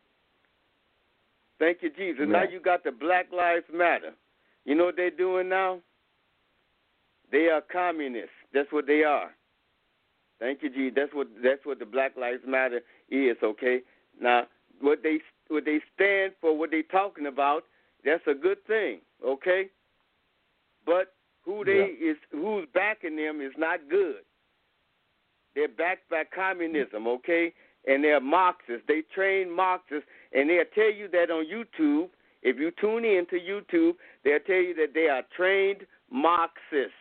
[SPEAKER 3] Thank you, Jesus.
[SPEAKER 2] Right.
[SPEAKER 3] Now you got the Black Lives Matter. You know what they're doing now? They are communists. That's what they are. Thank you, G. That's what that's what the Black Lives Matter is. Okay. Now, what they what they stand for, what they're talking about, that's a good thing. Okay. But who they yeah. is who's backing them is not good. They're backed by communism. Okay, and they're Marxists. They train Marxists, and they'll tell you that on YouTube. If you tune in to YouTube, they'll tell you that they are trained Marxists.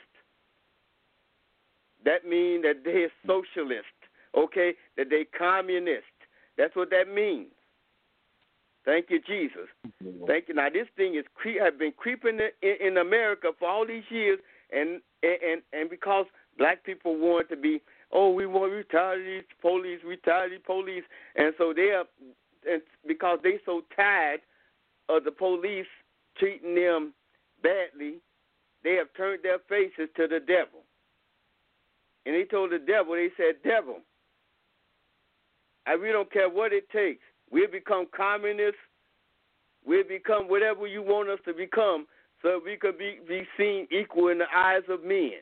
[SPEAKER 3] That means that they're socialist, okay, that they're communist. That's what that means. Thank you, Jesus. Thank you. Now, this thing is cre- have been creeping in, in America for all these years, and, and, and because black people want to be, oh, we want to retire these police, retire these police, and so they are, and because they're so tired of the police treating them badly, they have turned their faces to the devil. And they told the devil, they said, devil, I, we don't care what it takes. We'll become communists. We'll become whatever you want us to become so we could be, be seen equal in the eyes of men.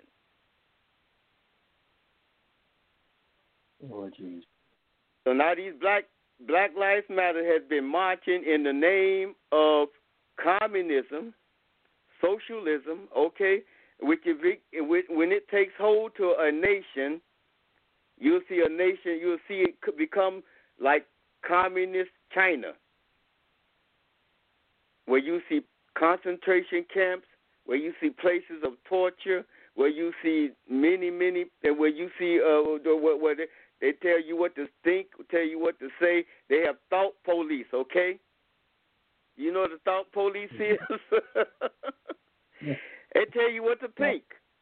[SPEAKER 2] Lord Jesus.
[SPEAKER 3] So now these black Black Lives Matter has been marching in the name of communism, socialism, okay, which if it, when it takes hold to a nation, you'll see a nation, you'll see it could become like communist China, where you see concentration camps, where you see places of torture, where you see many, many, and where you see uh, where, where they, they tell you what to think, tell you what to say. They have thought police, okay? You know what the thought police is?
[SPEAKER 2] Yeah.
[SPEAKER 3] They tell you what to think.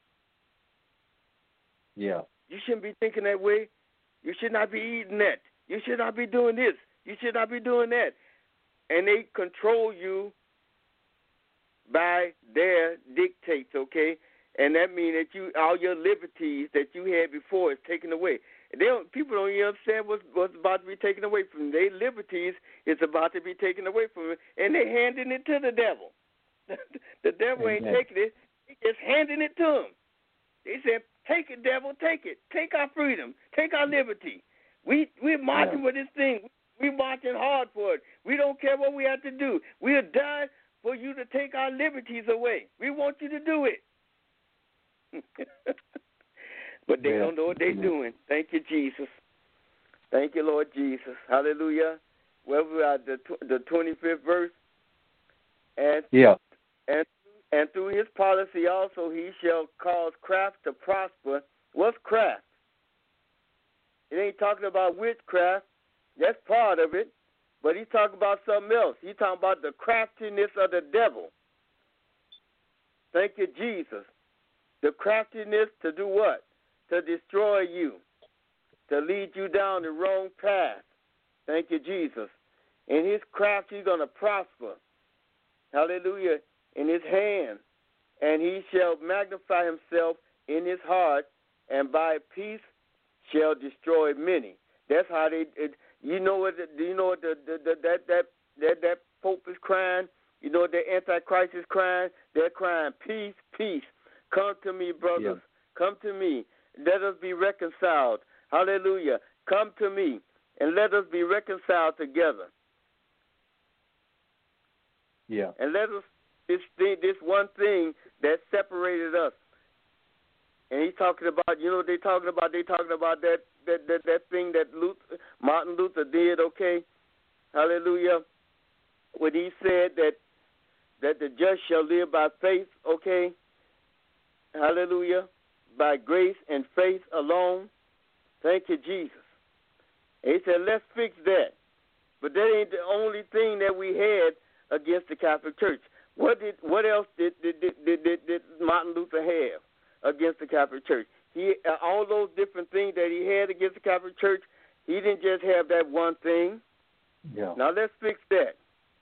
[SPEAKER 2] Yeah.
[SPEAKER 3] You shouldn't be thinking that way. You should not be eating that. You should not be doing this. You should not be doing that. And they control you by their dictates, okay? And that means that you all your liberties that you had before is taken away. They don't, people don't even understand what's, what's about to be taken away from them. Their liberties is about to be taken away from them, and they're handing it to the devil. The devil ain't
[SPEAKER 2] Amen.
[SPEAKER 3] taking it. He's just handing it to them. They said, take it, devil, take it. Take our freedom. Take our liberty. We, we're marching
[SPEAKER 2] Yeah.
[SPEAKER 3] with this thing. We're marching hard for it. We don't care what we have to do. We'll die for you to take our liberties away. We want you to do it. But they
[SPEAKER 2] Yeah.
[SPEAKER 3] don't know what they're doing. Thank you, Jesus. Thank you, Lord Jesus. Hallelujah. Where we are, the the twenty-fifth verse. And
[SPEAKER 2] Yeah.
[SPEAKER 3] and And through his policy also he shall cause craft to prosper. What's craft? It ain't talking about witchcraft. That's part of it. But he's talking about something else. He's talking about the craftiness of the devil. Thank you, Jesus. The craftiness to do what? To destroy you. To lead you down the wrong path. Thank you, Jesus. In his craft he's going to prosper. Hallelujah. In his hand. And he shall magnify himself in his heart, and by peace shall destroy many. That's how they. It, you know what? Do you know what the, the, the that that that that Pope is crying? You know what the Antichrist is crying? They're crying, peace, peace. Come to me, brothers. Yeah. Come to me. Let us be reconciled. Hallelujah. Come to me and let us be reconciled together.
[SPEAKER 2] Yeah.
[SPEAKER 3] And let us this thing, this one thing that separated us. And he's talking about, you know what they're talking about? They're talking about that that, that, that thing that Luther, Martin Luther did, okay? Hallelujah. When he said that that the just shall live by faith, okay? Hallelujah. By grace and faith alone. Thank you, Jesus. And he said, let's fix that. But that ain't the only thing that we had against the Catholic Church. What did what else did did, did, did, did, did Martin Luther have against the Catholic Church? He uh, all those different things that he had against the Catholic Church, he didn't just have that one thing.
[SPEAKER 2] Yeah.
[SPEAKER 3] Now let's fix that.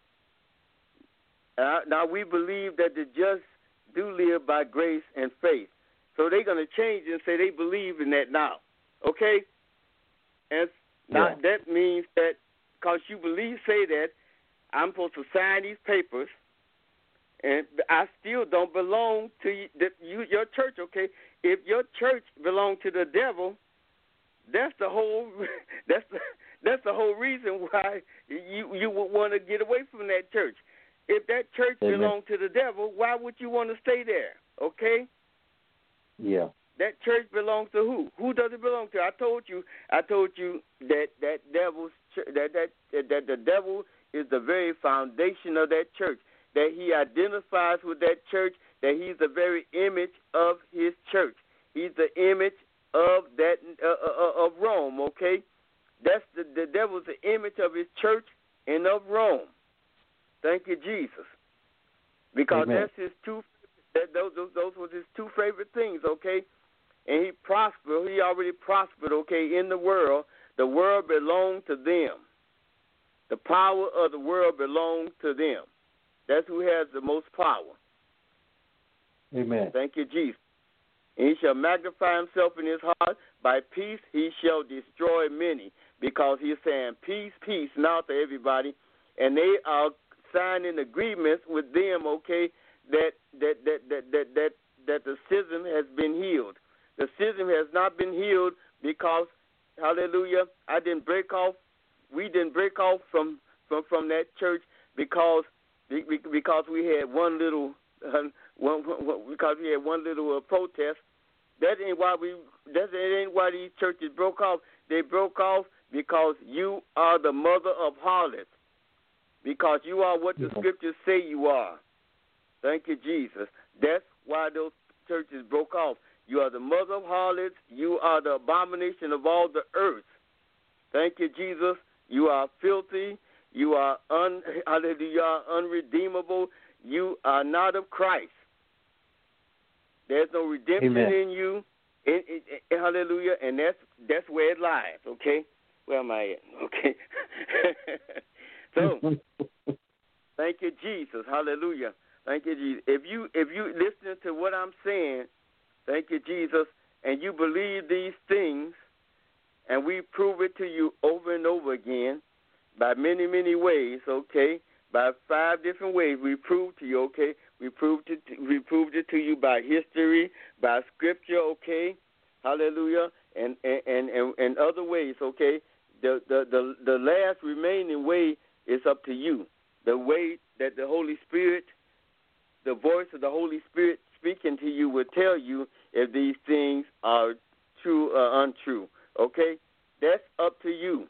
[SPEAKER 3] Uh, now we believe that the just do live by grace and faith. So they're going to change it and say they believe in that now. Okay? And now
[SPEAKER 2] yeah.
[SPEAKER 3] that means that because you believe, say that, I'm supposed to sign these papers, and I still don't belong to you, you, your church, okay? If your church belongs to the devil, that's the whole that's the, that's the whole reason why you you would want to get away from that church. If that church
[SPEAKER 2] Amen.
[SPEAKER 3] belongs to the devil, why would you want to stay there? Okay?
[SPEAKER 2] Yeah.
[SPEAKER 3] That church belongs to who? Who does it belong to? I told you. I told you that that devil's that that that the devil is the very foundation of that church. That he identifies with that church. That he's the very image of his church. He's the image of that uh, uh, of Rome. Okay, that's the the devil's the image of his church and of Rome. Thank you, Jesus, because
[SPEAKER 2] Amen.
[SPEAKER 3] that's his two. That those those those were his two favorite things. Okay. And he prospered. He already prospered, okay, in the world. The world belonged to them. The power of the world belonged to them. That's who has the most power.
[SPEAKER 2] Amen.
[SPEAKER 3] Thank you, Jesus. And he shall magnify himself in his heart. By peace he shall destroy many. Because he's saying peace, peace now to everybody. And they are signing agreements with them, okay, that that that that that that, that the schism has been healed. The schism has not been healed because, hallelujah, I didn't break off. We didn't break off from, from, from that church because because we had one little uh, one, because we had one little uh, protest. That ain't why we. That ain't why these churches broke off. They broke off because you are the mother of harlots. Because you are what the scriptures say you are. Thank you, Jesus. That's why those churches broke off. You are the mother of harlots. You are the abomination of all the earth. Thank you, Jesus. You are filthy. You are un, you are unredeemable. You are not of Christ. There's no redemption
[SPEAKER 2] Amen.
[SPEAKER 3] in you. It, it, it, hallelujah. And that's that's where it lies. Okay. Where am I at? Okay. So, thank you, Jesus. Hallelujah. Thank you, Jesus. If you if you listen to what I'm saying, thank you, Jesus, and you believe these things, and we prove it to you over and over again by many, many ways, okay? By five different ways we prove to you, okay? We proved it we proved it to you by history, by scripture, okay? Hallelujah. And and, and, and other ways, okay? The, the the the last remaining way is up to you. The way that the Holy Spirit, the voice of the Holy Spirit speaking to you will tell you if these things are true or untrue. Okay? That's up to you.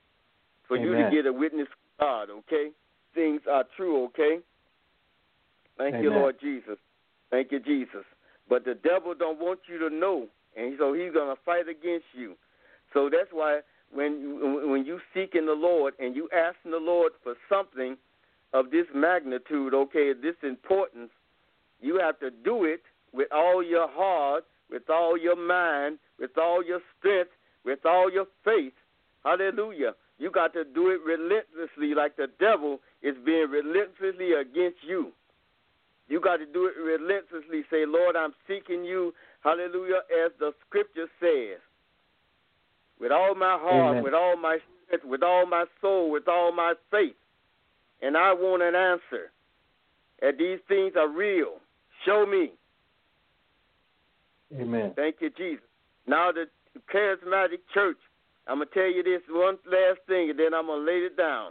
[SPEAKER 3] For
[SPEAKER 2] Amen.
[SPEAKER 3] you to get a witness of God, okay? Things are true, okay? Thank
[SPEAKER 2] Amen.
[SPEAKER 3] you, Lord Jesus. Thank you, Jesus. But the devil don't want you to know, and so he's going to fight against you. So that's why when you, when you seeking the Lord and you asking the Lord for something of this magnitude, okay, this importance, you have to do it with all your heart, with all your mind, with all your strength, with all your faith. Hallelujah. You got to do it relentlessly, like the devil is being relentlessly against you. You got to do it relentlessly. Say, Lord, I'm seeking you, hallelujah, as the scripture says. With all my heart,
[SPEAKER 2] Amen.
[SPEAKER 3] with all my strength, with all my soul, with all my faith. And I want an answer. And these things are real. Show me.
[SPEAKER 2] Amen.
[SPEAKER 3] Thank you, Jesus. Now the charismatic church, I'm going to tell you this one last thing, and then I'm going to lay it down.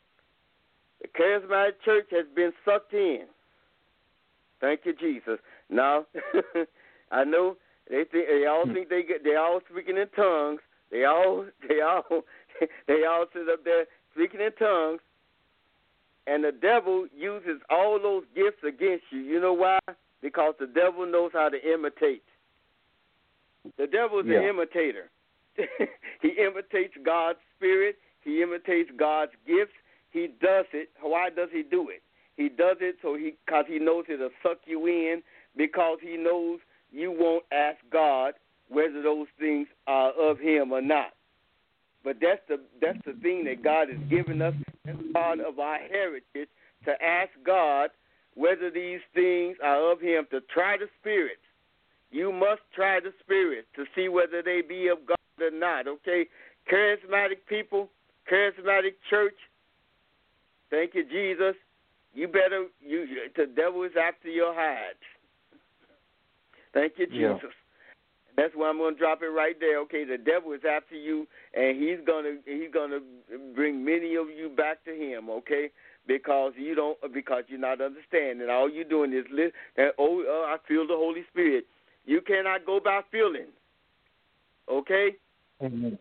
[SPEAKER 3] The charismatic church has been sucked in. Thank you, Jesus. Now, I know they think they all think they get they all speaking in tongues. They all they all they all sit up there speaking in tongues, and the devil uses all those gifts against you. You know why? Because the devil knows how to imitate. The devil is
[SPEAKER 2] Yeah.
[SPEAKER 3] an imitator. He imitates God's spirit. He imitates God's gifts. He does it. Why does he do it? He does it so he because he knows it'll suck you in, because he knows you won't ask God whether those things are of him or not. But that's the that's the thing that God has given us as part of our heritage, to ask God whether these things are of him, to try the spirits. You must try the spirits to see whether they be of God or not, okay? Charismatic people, charismatic church, thank you, Jesus. You better, you, the devil is after your hides. Thank you, Jesus.
[SPEAKER 2] Yeah.
[SPEAKER 3] That's why I'm going to drop it right there. Okay, the devil is after you, and he's gonna he's gonna bring many of you back to him. Okay, because you don't because you're not understanding. All you're doing is listen. And, oh, uh, I feel the Holy Spirit. You cannot go by feelings. Okay.
[SPEAKER 2] Amen.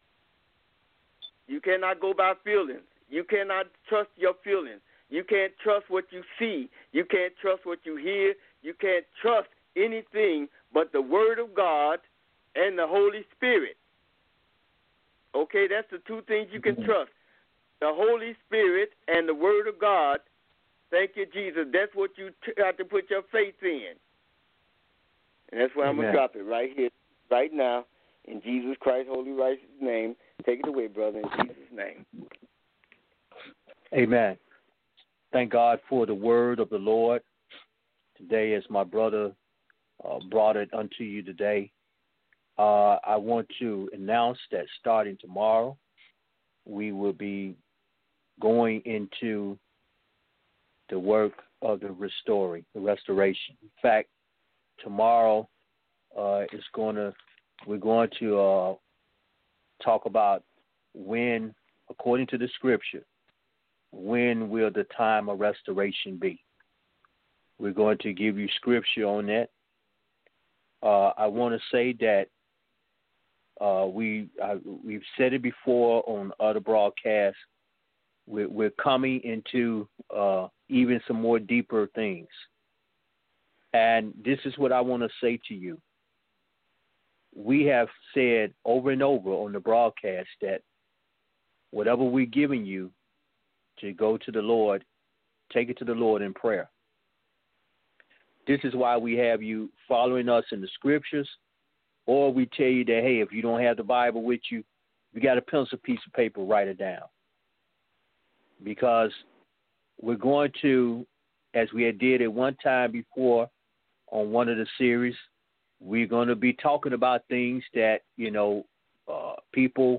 [SPEAKER 3] You cannot go by feelings. You cannot trust your feelings. You can't trust what you see. You can't trust what you hear. You can't trust anything but the Word of God and the Holy Spirit. Okay, that's the two things you can trust. The Holy Spirit and the Word of God. Thank you, Jesus. That's what you t- have to put your faith in. And that's why I'm going to drop it right here, right now, in Jesus Christ's holy, righteous name. Take it away, brother, in Jesus' name.
[SPEAKER 2] Amen. Thank God for the word of the Lord. Today, as my brother uh, brought it unto you today, uh, I want to announce that starting tomorrow, we will be going into the work of the restoring, the restoration. In fact, tomorrow uh, is going to we're going to uh, talk about when, according to the Scripture, when will the time of restoration be? We're going to give you scripture on that. Uh, I want to say that uh, we uh, we've said it before on other broadcasts. We're, we're coming into uh, even some more deeper things, and this is what I want to say to you. We have said over and over on the broadcast that whatever we're giving you to go to the Lord, take it to the Lord in prayer. This is why we have you following us in the scriptures, or we tell you that, hey, if you don't have the Bible with you, you got a pencil, piece of paper, write it down. Because we're going to, as we had did at one time before on one of the series, we're going to be talking about things that, you know, uh, people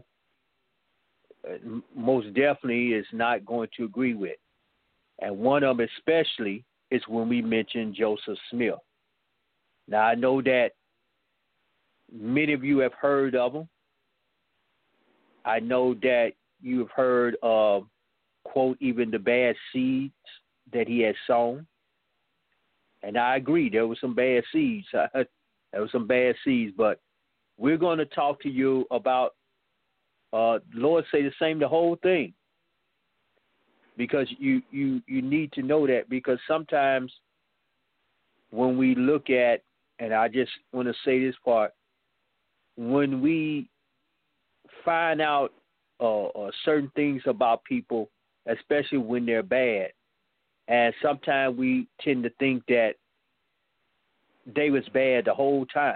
[SPEAKER 2] most definitely is not going to agree with. And one of them especially is when we mention Joseph Smith. Now, I know that many of you have heard of him. I know that you have heard of, quote, even the bad seeds that he has sown. And I agree, there were some bad seeds. there were some bad seeds, but we're going to talk to you about Uh, Lord say the same, the whole thing, because you, you, you need to know that, because sometimes when we look at, and I just want to say this part, when we find out uh, uh, certain things about people, especially when they're bad, and sometimes we tend to think that they was bad the whole time,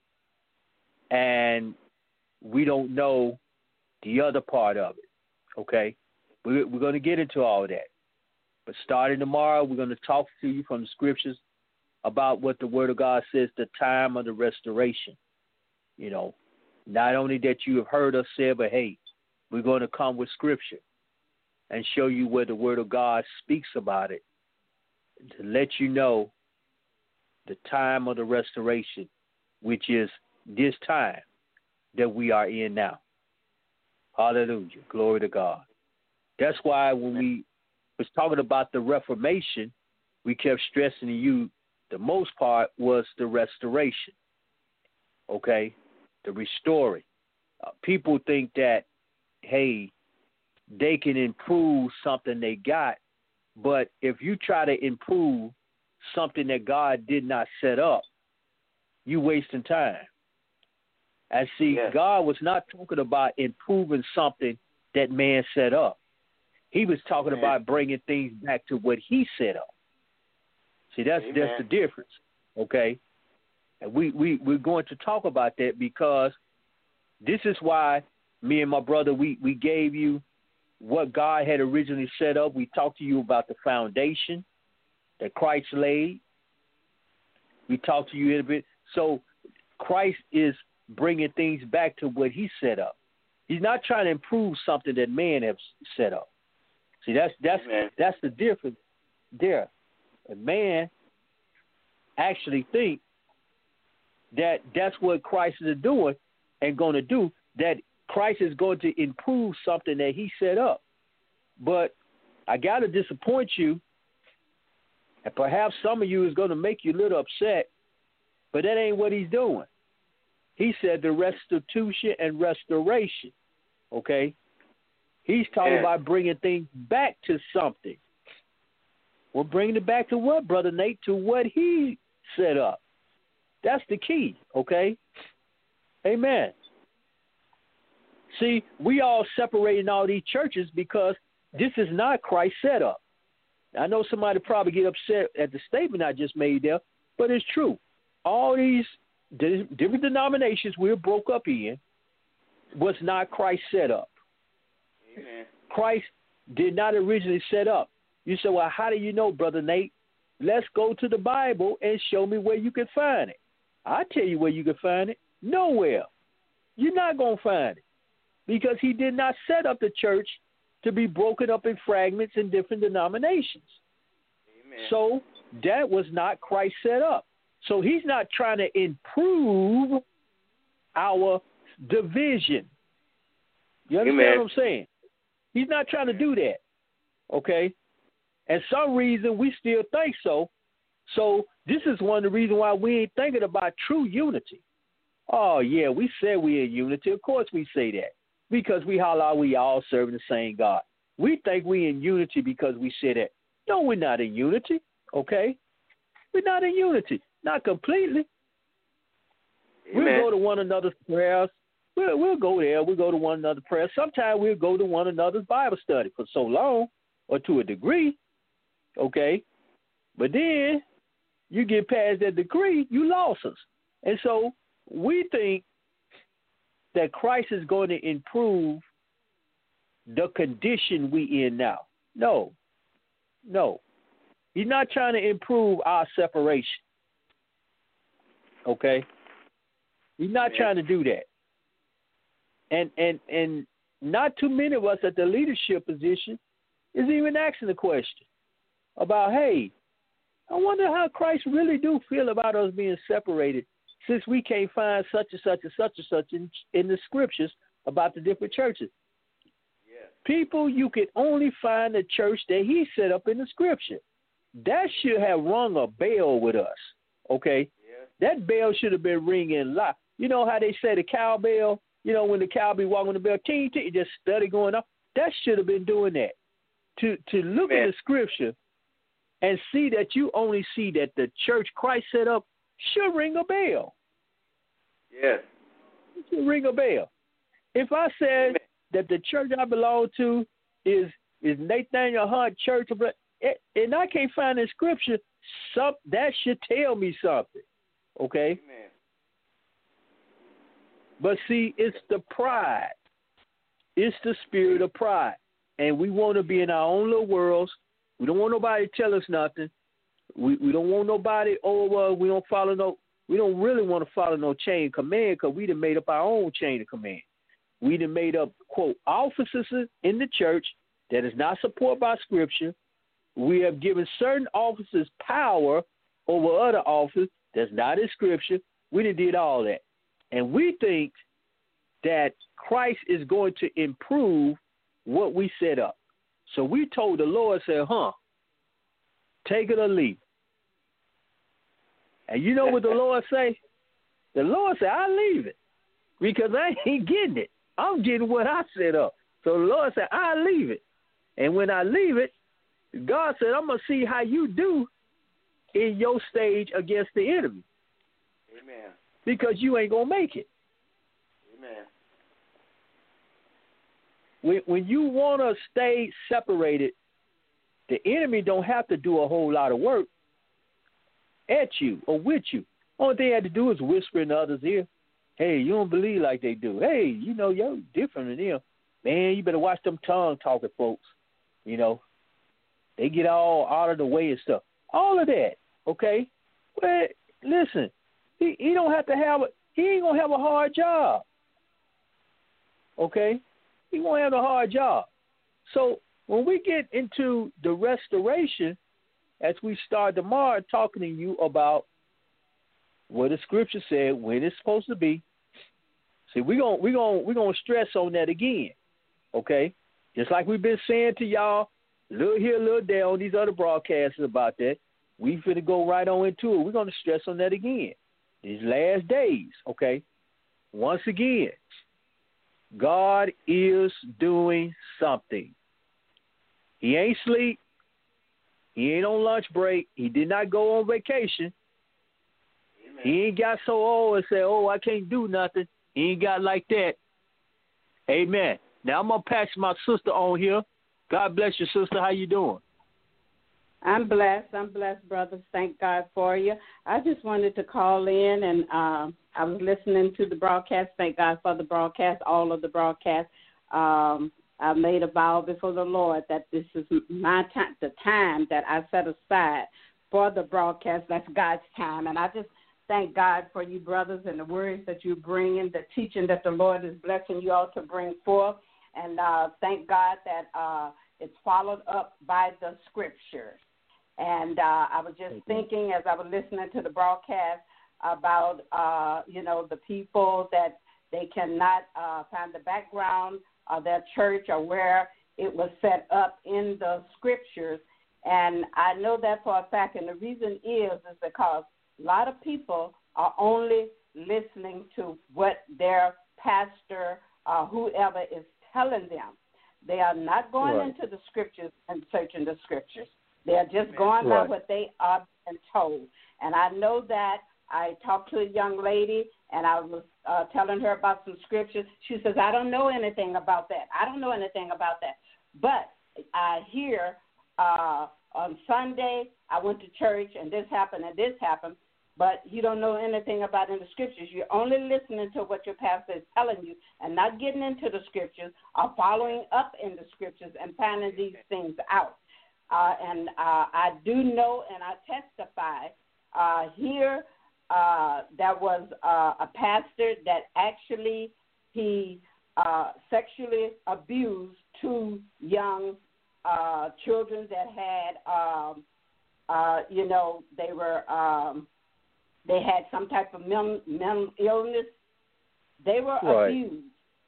[SPEAKER 2] and we don't know the other part of it, okay? We're, we're going to get into all that. But starting tomorrow, we're going to talk to you from the scriptures about what the Word of God says, the time of the restoration. You know, not only that you have heard us say, but hey, we're going to come with scripture and show you where the Word of God speaks about it, to let you know the time of the restoration, which is this time that we are in now. Hallelujah. Glory to God. That's why when we was talking about the Reformation, we kept stressing to you the most part was the restoration, okay, the restoring. Uh, people think that, hey, they can improve something they got, but if you try to improve something that God did not set up, you wasting time. And see,
[SPEAKER 3] yes.
[SPEAKER 2] God was not talking about improving something that man set up. He was talking
[SPEAKER 3] Amen.
[SPEAKER 2] about bringing things back to what he set up. See, that's
[SPEAKER 3] Amen.
[SPEAKER 2] that's the difference, okay? And we, we, we're going to talk about that because this is why me and my brother, we, we gave you what God had originally set up. We talked to you about the foundation that Christ laid. We talked to you a bit. So Christ is bringing things back to what he set up. He's not trying to improve something that man has set up. See, that's that's
[SPEAKER 3] Amen.
[SPEAKER 2] that's the difference there. A man actually think that that's what Christ is doing and going to do, that Christ is going to improve something that he set up. But I got to disappoint you, and perhaps some of you is going to make you a little upset, but that ain't what he's doing. He said the restitution and restoration, okay? He's talking
[SPEAKER 3] yeah.
[SPEAKER 2] about bringing things back to something. We're bringing it back to what, Brother Nate? To what he set up. That's the key, okay? Amen. See, we all separating all these churches because this is not Christ's setup. I know somebody probably get upset at the statement I just made there, but it's true. All these different denominations we're broke up in was not Christ's setup.
[SPEAKER 3] Amen.
[SPEAKER 2] Christ did not originally set up. You say, well, how do you know, Brother Nate? Let's go to the Bible and show me where you can find it. I'll tell you where you can find it. Nowhere. You're not going to find it because he did not set up the church to be broken up in fragments in different denominations.
[SPEAKER 3] Amen.
[SPEAKER 2] So that was not Christ set up. So he's not trying to improve our division. You understand
[SPEAKER 3] Amen.
[SPEAKER 2] what I'm saying? He's not trying to do that, okay? And some reason we still think so. So this is one of the reasons why we ain't thinking about true unity. Oh, yeah, we said we in unity. Of course we say that because we holler we all serving the same God. We think we in unity because we say that. No, we're not in unity, okay? We're not in unity. Not completely.
[SPEAKER 3] Amen.
[SPEAKER 2] We'll go to one another's prayers. We'll, we'll go there. We'll go to one another's prayers. Sometimes we'll go to one another's Bible study for so long or to a degree, okay? But then you get past that degree, you lost us. And so we think that Christ is going to improve the condition we in now. No. No. He's not trying to improve our separation. Okay? He's not
[SPEAKER 3] Yeah.
[SPEAKER 2] trying to do that. And and and not too many of us at the leadership position is even asking the question about, hey, I wonder how Christ really do feel about us being separated since we can't find such and such and such and such in, in the scriptures about the different churches.
[SPEAKER 3] Yeah.
[SPEAKER 2] People, you can only find the church that he set up in the scripture. That should have rung a bell with us, okay?
[SPEAKER 3] Yeah.
[SPEAKER 2] That bell should have been ringing loud. You know how they say the cowbell? You know, when the cow be walking the bell, ting, ting, just steady going off? That should have been doing that. To to look
[SPEAKER 3] Amen.
[SPEAKER 2] at the scripture and see that you only see that the church Christ set up should ring a bell.
[SPEAKER 3] Yes.
[SPEAKER 2] It should ring a bell. If I said that the church I belong to is is Nathaniel Hunt Church, and I can't find in Scripture, some, that should tell me something, okay?
[SPEAKER 3] Amen.
[SPEAKER 2] But see, it's the pride. It's the spirit of pride. And we want to be in our own little worlds. We don't want nobody to tell us nothing. We we don't want nobody, oh, well, we don't follow no, we don't really want to follow no chain of command because we done made up our own chain of command. We done made up, quote, offices in the church that is not supported by Scripture. We have given certain officers power over other officers that's not in Scripture. We done did all that. And we think that Christ is going to improve what we set up. So we told the Lord, said, huh, take it or leave it. And you know what the Lord say? The Lord said, I'll leave it because I ain't getting it. I'm getting what I set up. So the Lord said, I'll leave it. And when I leave it, God said, I'm going to see how you do in your stage against the enemy.
[SPEAKER 3] Amen.
[SPEAKER 2] Because you ain't going to make it.
[SPEAKER 3] Amen.
[SPEAKER 2] When, when you want to stay separated, the enemy don't have to do a whole lot of work at you or with you. Only thing they have to do is whisper in the other's ear, hey, you don't believe like they do. Hey, you know, you're different than them. Man, you better watch them tongue-talking folks. You know, they get all out of the way and stuff. All of that, okay? But listen, he, he don't have to have a, he ain't going to have a hard job, okay? He won't have a hard job. So when we get into the restoration, as we start tomorrow talking to you about what the Scripture said, when it's supposed to be, see, we're going we're gonna, we're gonna stress on that again, okay? Just like we've been saying to y'all, a little here, a little there on these other broadcasts about that, we finna go right on into it. We're going to stress on that again. These last days, okay? Once again, God is doing something. He ain't sleep. He ain't on lunch break. He did not go on vacation. Amen. He ain't got so old and say, oh, I can't do nothing. He ain't got like that. Amen. Now, I'm going to pass my sister on here. God bless you, sister. How you doing?
[SPEAKER 4] I'm blessed. I'm blessed, brothers. Thank God for you. I just wanted to call in, and uh, I was listening to the broadcast. Thank God for the broadcast, all of the broadcasts. Um, I made a vow before the Lord that this is my time, the time that I set aside for the broadcast. That's God's time. And I just thank God for you, brothers, and the words that you bring in, the teaching that the Lord is blessing you all to bring forth. And uh, thank God that uh, it's followed up by the Scriptures. And uh, I was just thinking as I was listening to the broadcast about, uh, you know, the people that they cannot uh, find the background of their church or where it was set up in the Scriptures. And I know that for a fact. And the reason is, is because a lot of people are only listening to what their pastor or whoever is telling them. They are not going
[SPEAKER 2] right.
[SPEAKER 4] into the Scriptures and searching the Scriptures. They're just going
[SPEAKER 2] right.
[SPEAKER 4] by what they are being told. And I know that I talked to a young lady, and I was uh, telling her about some Scriptures. She says, I don't know anything about that. I don't know anything about that. But I hear uh, on Sunday I went to church, and this happened and this happened. But you don't know anything about in the Scriptures. You're only listening to what your pastor is telling you and not getting into the Scriptures or following up in the Scriptures and finding these things out. Uh, and uh, I do know and I testify uh, here uh, there was uh, a pastor that actually he uh, sexually abused two young uh, children that had, um, uh, you know, they were um, they had some type of mental, mental illness. They were
[SPEAKER 2] right.
[SPEAKER 4] abused,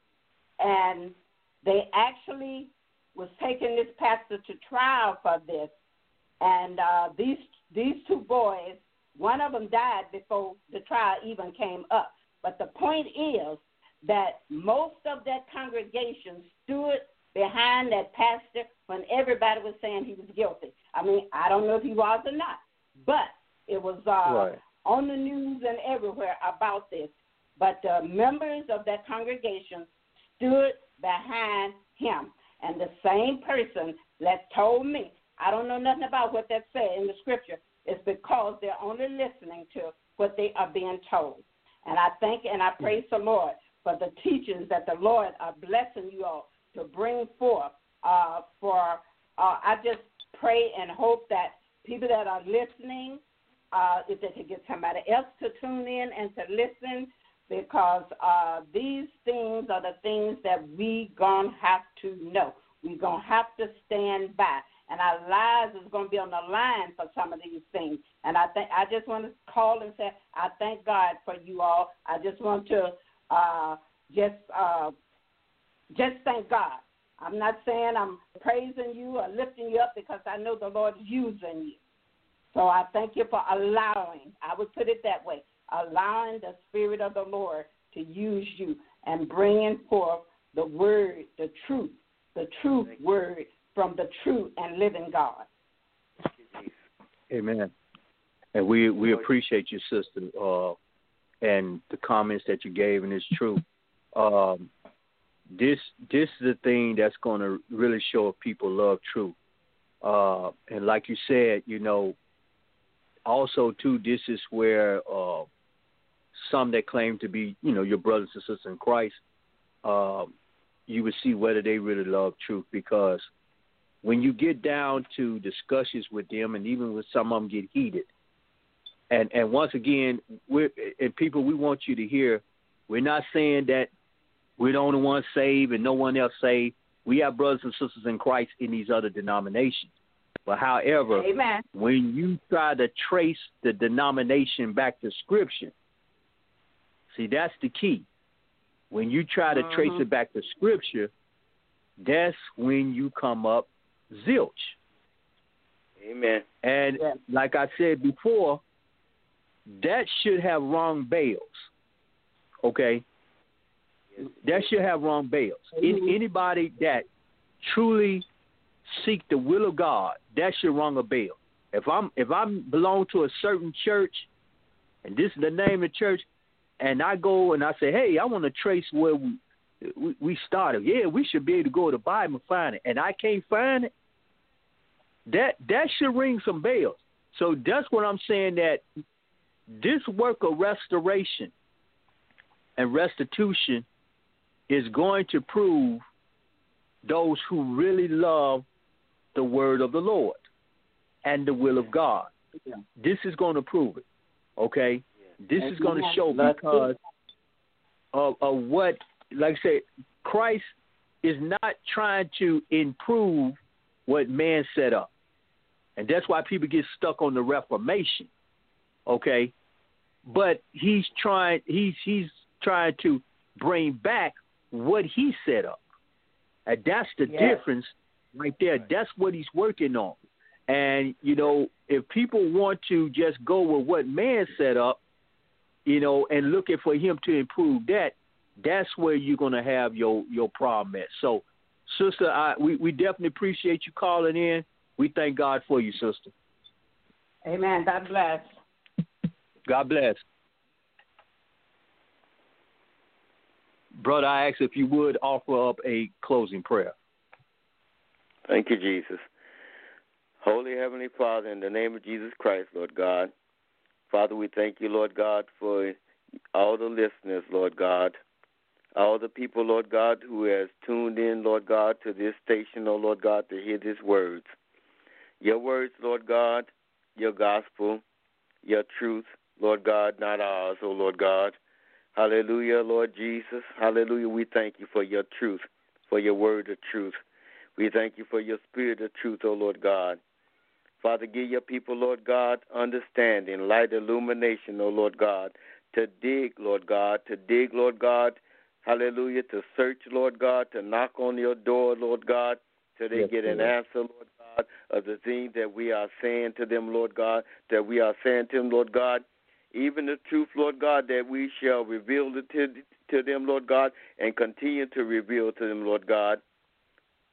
[SPEAKER 4] and they actually was taking this pastor to trial for this, and uh, these these two boys, one of them died before the trial even came up. But the point is that most of that congregation stood behind that pastor when everybody was saying he was guilty. I mean, I don't know if he was or not, but it was uh,
[SPEAKER 2] right.
[SPEAKER 4] on the news and everywhere about this. But the members of that congregation stood behind him. And the same person that told me, I don't know nothing about what that said in the scripture, it's because they're only listening to what they are being told. And I thank and I praise the Lord for the teachings that the Lord are blessing you all to bring forth. Uh, for uh, I just pray and hope that people that are listening, uh, if they could get somebody else to tune in and to listen, because uh, these things are the things that we gonna have to know. We gonna have to stand by, and our lives is gonna be on the line for some of these things. And I think I just want to call and say I thank God for you all. I just want to uh, just uh, just thank God. I'm not saying I'm praising you or lifting you up because I know the Lord is using you. So I thank you for allowing. I would put it that way. Allowing the Spirit of the Lord to use you and bringing forth the word, the truth, the truth word from the true and living God.
[SPEAKER 2] Amen. And we, we appreciate you, sister, uh, and the comments that you gave, and it's true. Um, this this is the thing that's going to really show if people love truth. Uh, and like you said, you know, also, too, this is where uh, some that claim to be, you know, your brothers and sisters in Christ, uh, you would see whether they really love truth. Because when you get down to discussions with them, and even with some of them get heated, and, and once again, we're, and people, we want you to hear, we're not saying that we're the only ones saved and no one else saved. We have brothers and sisters in Christ in these other denominations. But however,
[SPEAKER 4] Amen.
[SPEAKER 2] when you try to trace the denomination back to Scripture, see, that's the key. When you try to uh-huh. trace it back to Scripture, that's when you come up zilch.
[SPEAKER 3] Amen.
[SPEAKER 2] And yeah. like I said before, that should have wrong bails. Okay? Yes. That should have wrong bails. Mm-hmm. In, anybody that truly seek the will of God, that should rung a bell. If I'm if I belong to a certain church, and this is the name of the church, and I go and I say, hey, I want to trace where we, we we started. Yeah, we should be able to go to the Bible and find it, and I can't find it. That that should ring some bells. So that's what I'm saying, that this work of restoration and restitution is going to prove those who really love the word of the Lord and the will of God. Yeah. This is going to prove it, okay? Yeah. This and is going to show because of, of what, like I said, Christ is not trying to improve what man set up. And that's why people get stuck on the Reformation, okay? But he's trying, he's he's trying to bring back what he set up. And that's the yes. difference right there. That's what he's working on. And, you know, if people want to just go with what man set up, you know, and looking for him to improve that, that's where you're going to have your, your problem at. So, sister, I, we, we definitely appreciate you calling in. We thank God for you, sister.
[SPEAKER 4] Amen. God bless.
[SPEAKER 2] God bless. Brother, I ask if you would offer up a closing prayer.
[SPEAKER 3] Thank you, Jesus. Holy Heavenly Father, in the name of Jesus Christ, Lord God, Father, we thank you, Lord God, for all the listeners, Lord God, all the people, Lord God, who has tuned in, Lord God, to this station, oh Lord God, to hear these words. Your words, Lord God, your gospel, your truth, Lord God, not ours, oh Lord God. Hallelujah, Lord Jesus. Hallelujah. We thank you for your truth, for your word of truth. We thank you for your spirit of truth, oh Lord God. Father, give your people, Lord God, understanding, light, illumination, oh Lord God, to dig, Lord God, to dig, Lord God, hallelujah, to search, Lord God, to knock on your door, Lord God, till they yes, get an Lord. answer, Lord God, of the things that we are saying to them, Lord God, that we are saying to them, Lord God, even the truth, Lord God, that we shall reveal it to, to them, Lord God, and continue to reveal to them, Lord God.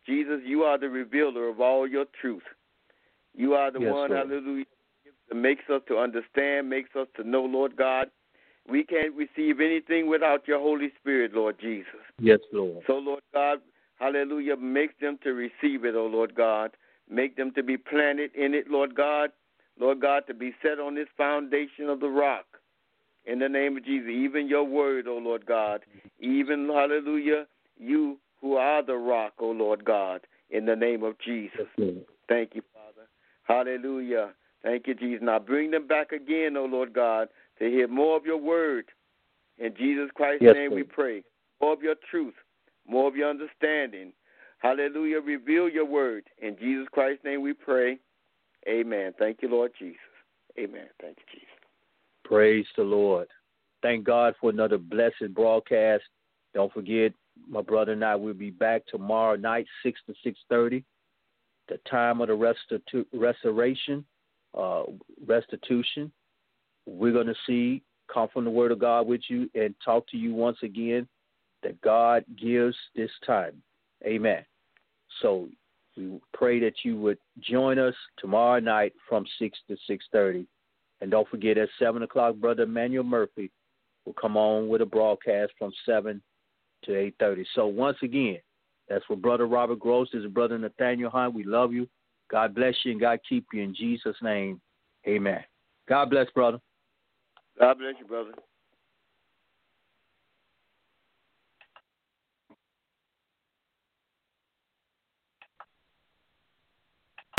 [SPEAKER 3] Jesus, you are the revealer of all your truth. You are the
[SPEAKER 2] yes,
[SPEAKER 3] one,
[SPEAKER 2] Lord.
[SPEAKER 3] hallelujah, that makes us to understand, makes us to know, Lord God. We can't receive anything without your Holy Spirit, Lord Jesus.
[SPEAKER 2] Yes, Lord.
[SPEAKER 3] So, Lord God, hallelujah, make them to receive it, oh Lord God. Make them to be planted in it, Lord God. Lord God, to be set on this foundation of the rock. In the name of Jesus, even your word, oh Lord God. Even, hallelujah, you who are the rock, oh Lord God. In the name of Jesus.
[SPEAKER 2] Yes,
[SPEAKER 3] thank you, Father. Hallelujah. Thank you, Jesus. Now bring them back again, oh Lord God, to hear more of your word. In Jesus Christ's
[SPEAKER 2] yes,
[SPEAKER 3] name
[SPEAKER 2] Lord.
[SPEAKER 3] we pray. More of your truth, more of your understanding. Hallelujah. Reveal your word. In Jesus Christ's name we pray. Amen. Thank you, Lord Jesus. Amen. Thank you, Jesus.
[SPEAKER 2] Praise the Lord. Thank God for another blessed broadcast. Don't forget, my brother and I will be back tomorrow night, six to six thirty. The time of the restitu- restoration, uh, restitution. We're going to see, come from the Word of God with you and talk to you once again that God gives this time. Amen. So we pray that you would join us tomorrow night from six to six thirty. And don't forget, at seven o'clock, Brother Emmanuel Murphy will come on with a broadcast from seven to eight thirty. So once again, that's for Brother Robert Gross. This is Brother Nathaniel Hunt. We love you. God bless you and God keep you in Jesus' name. Amen. God bless, brother.
[SPEAKER 3] God bless you, brother.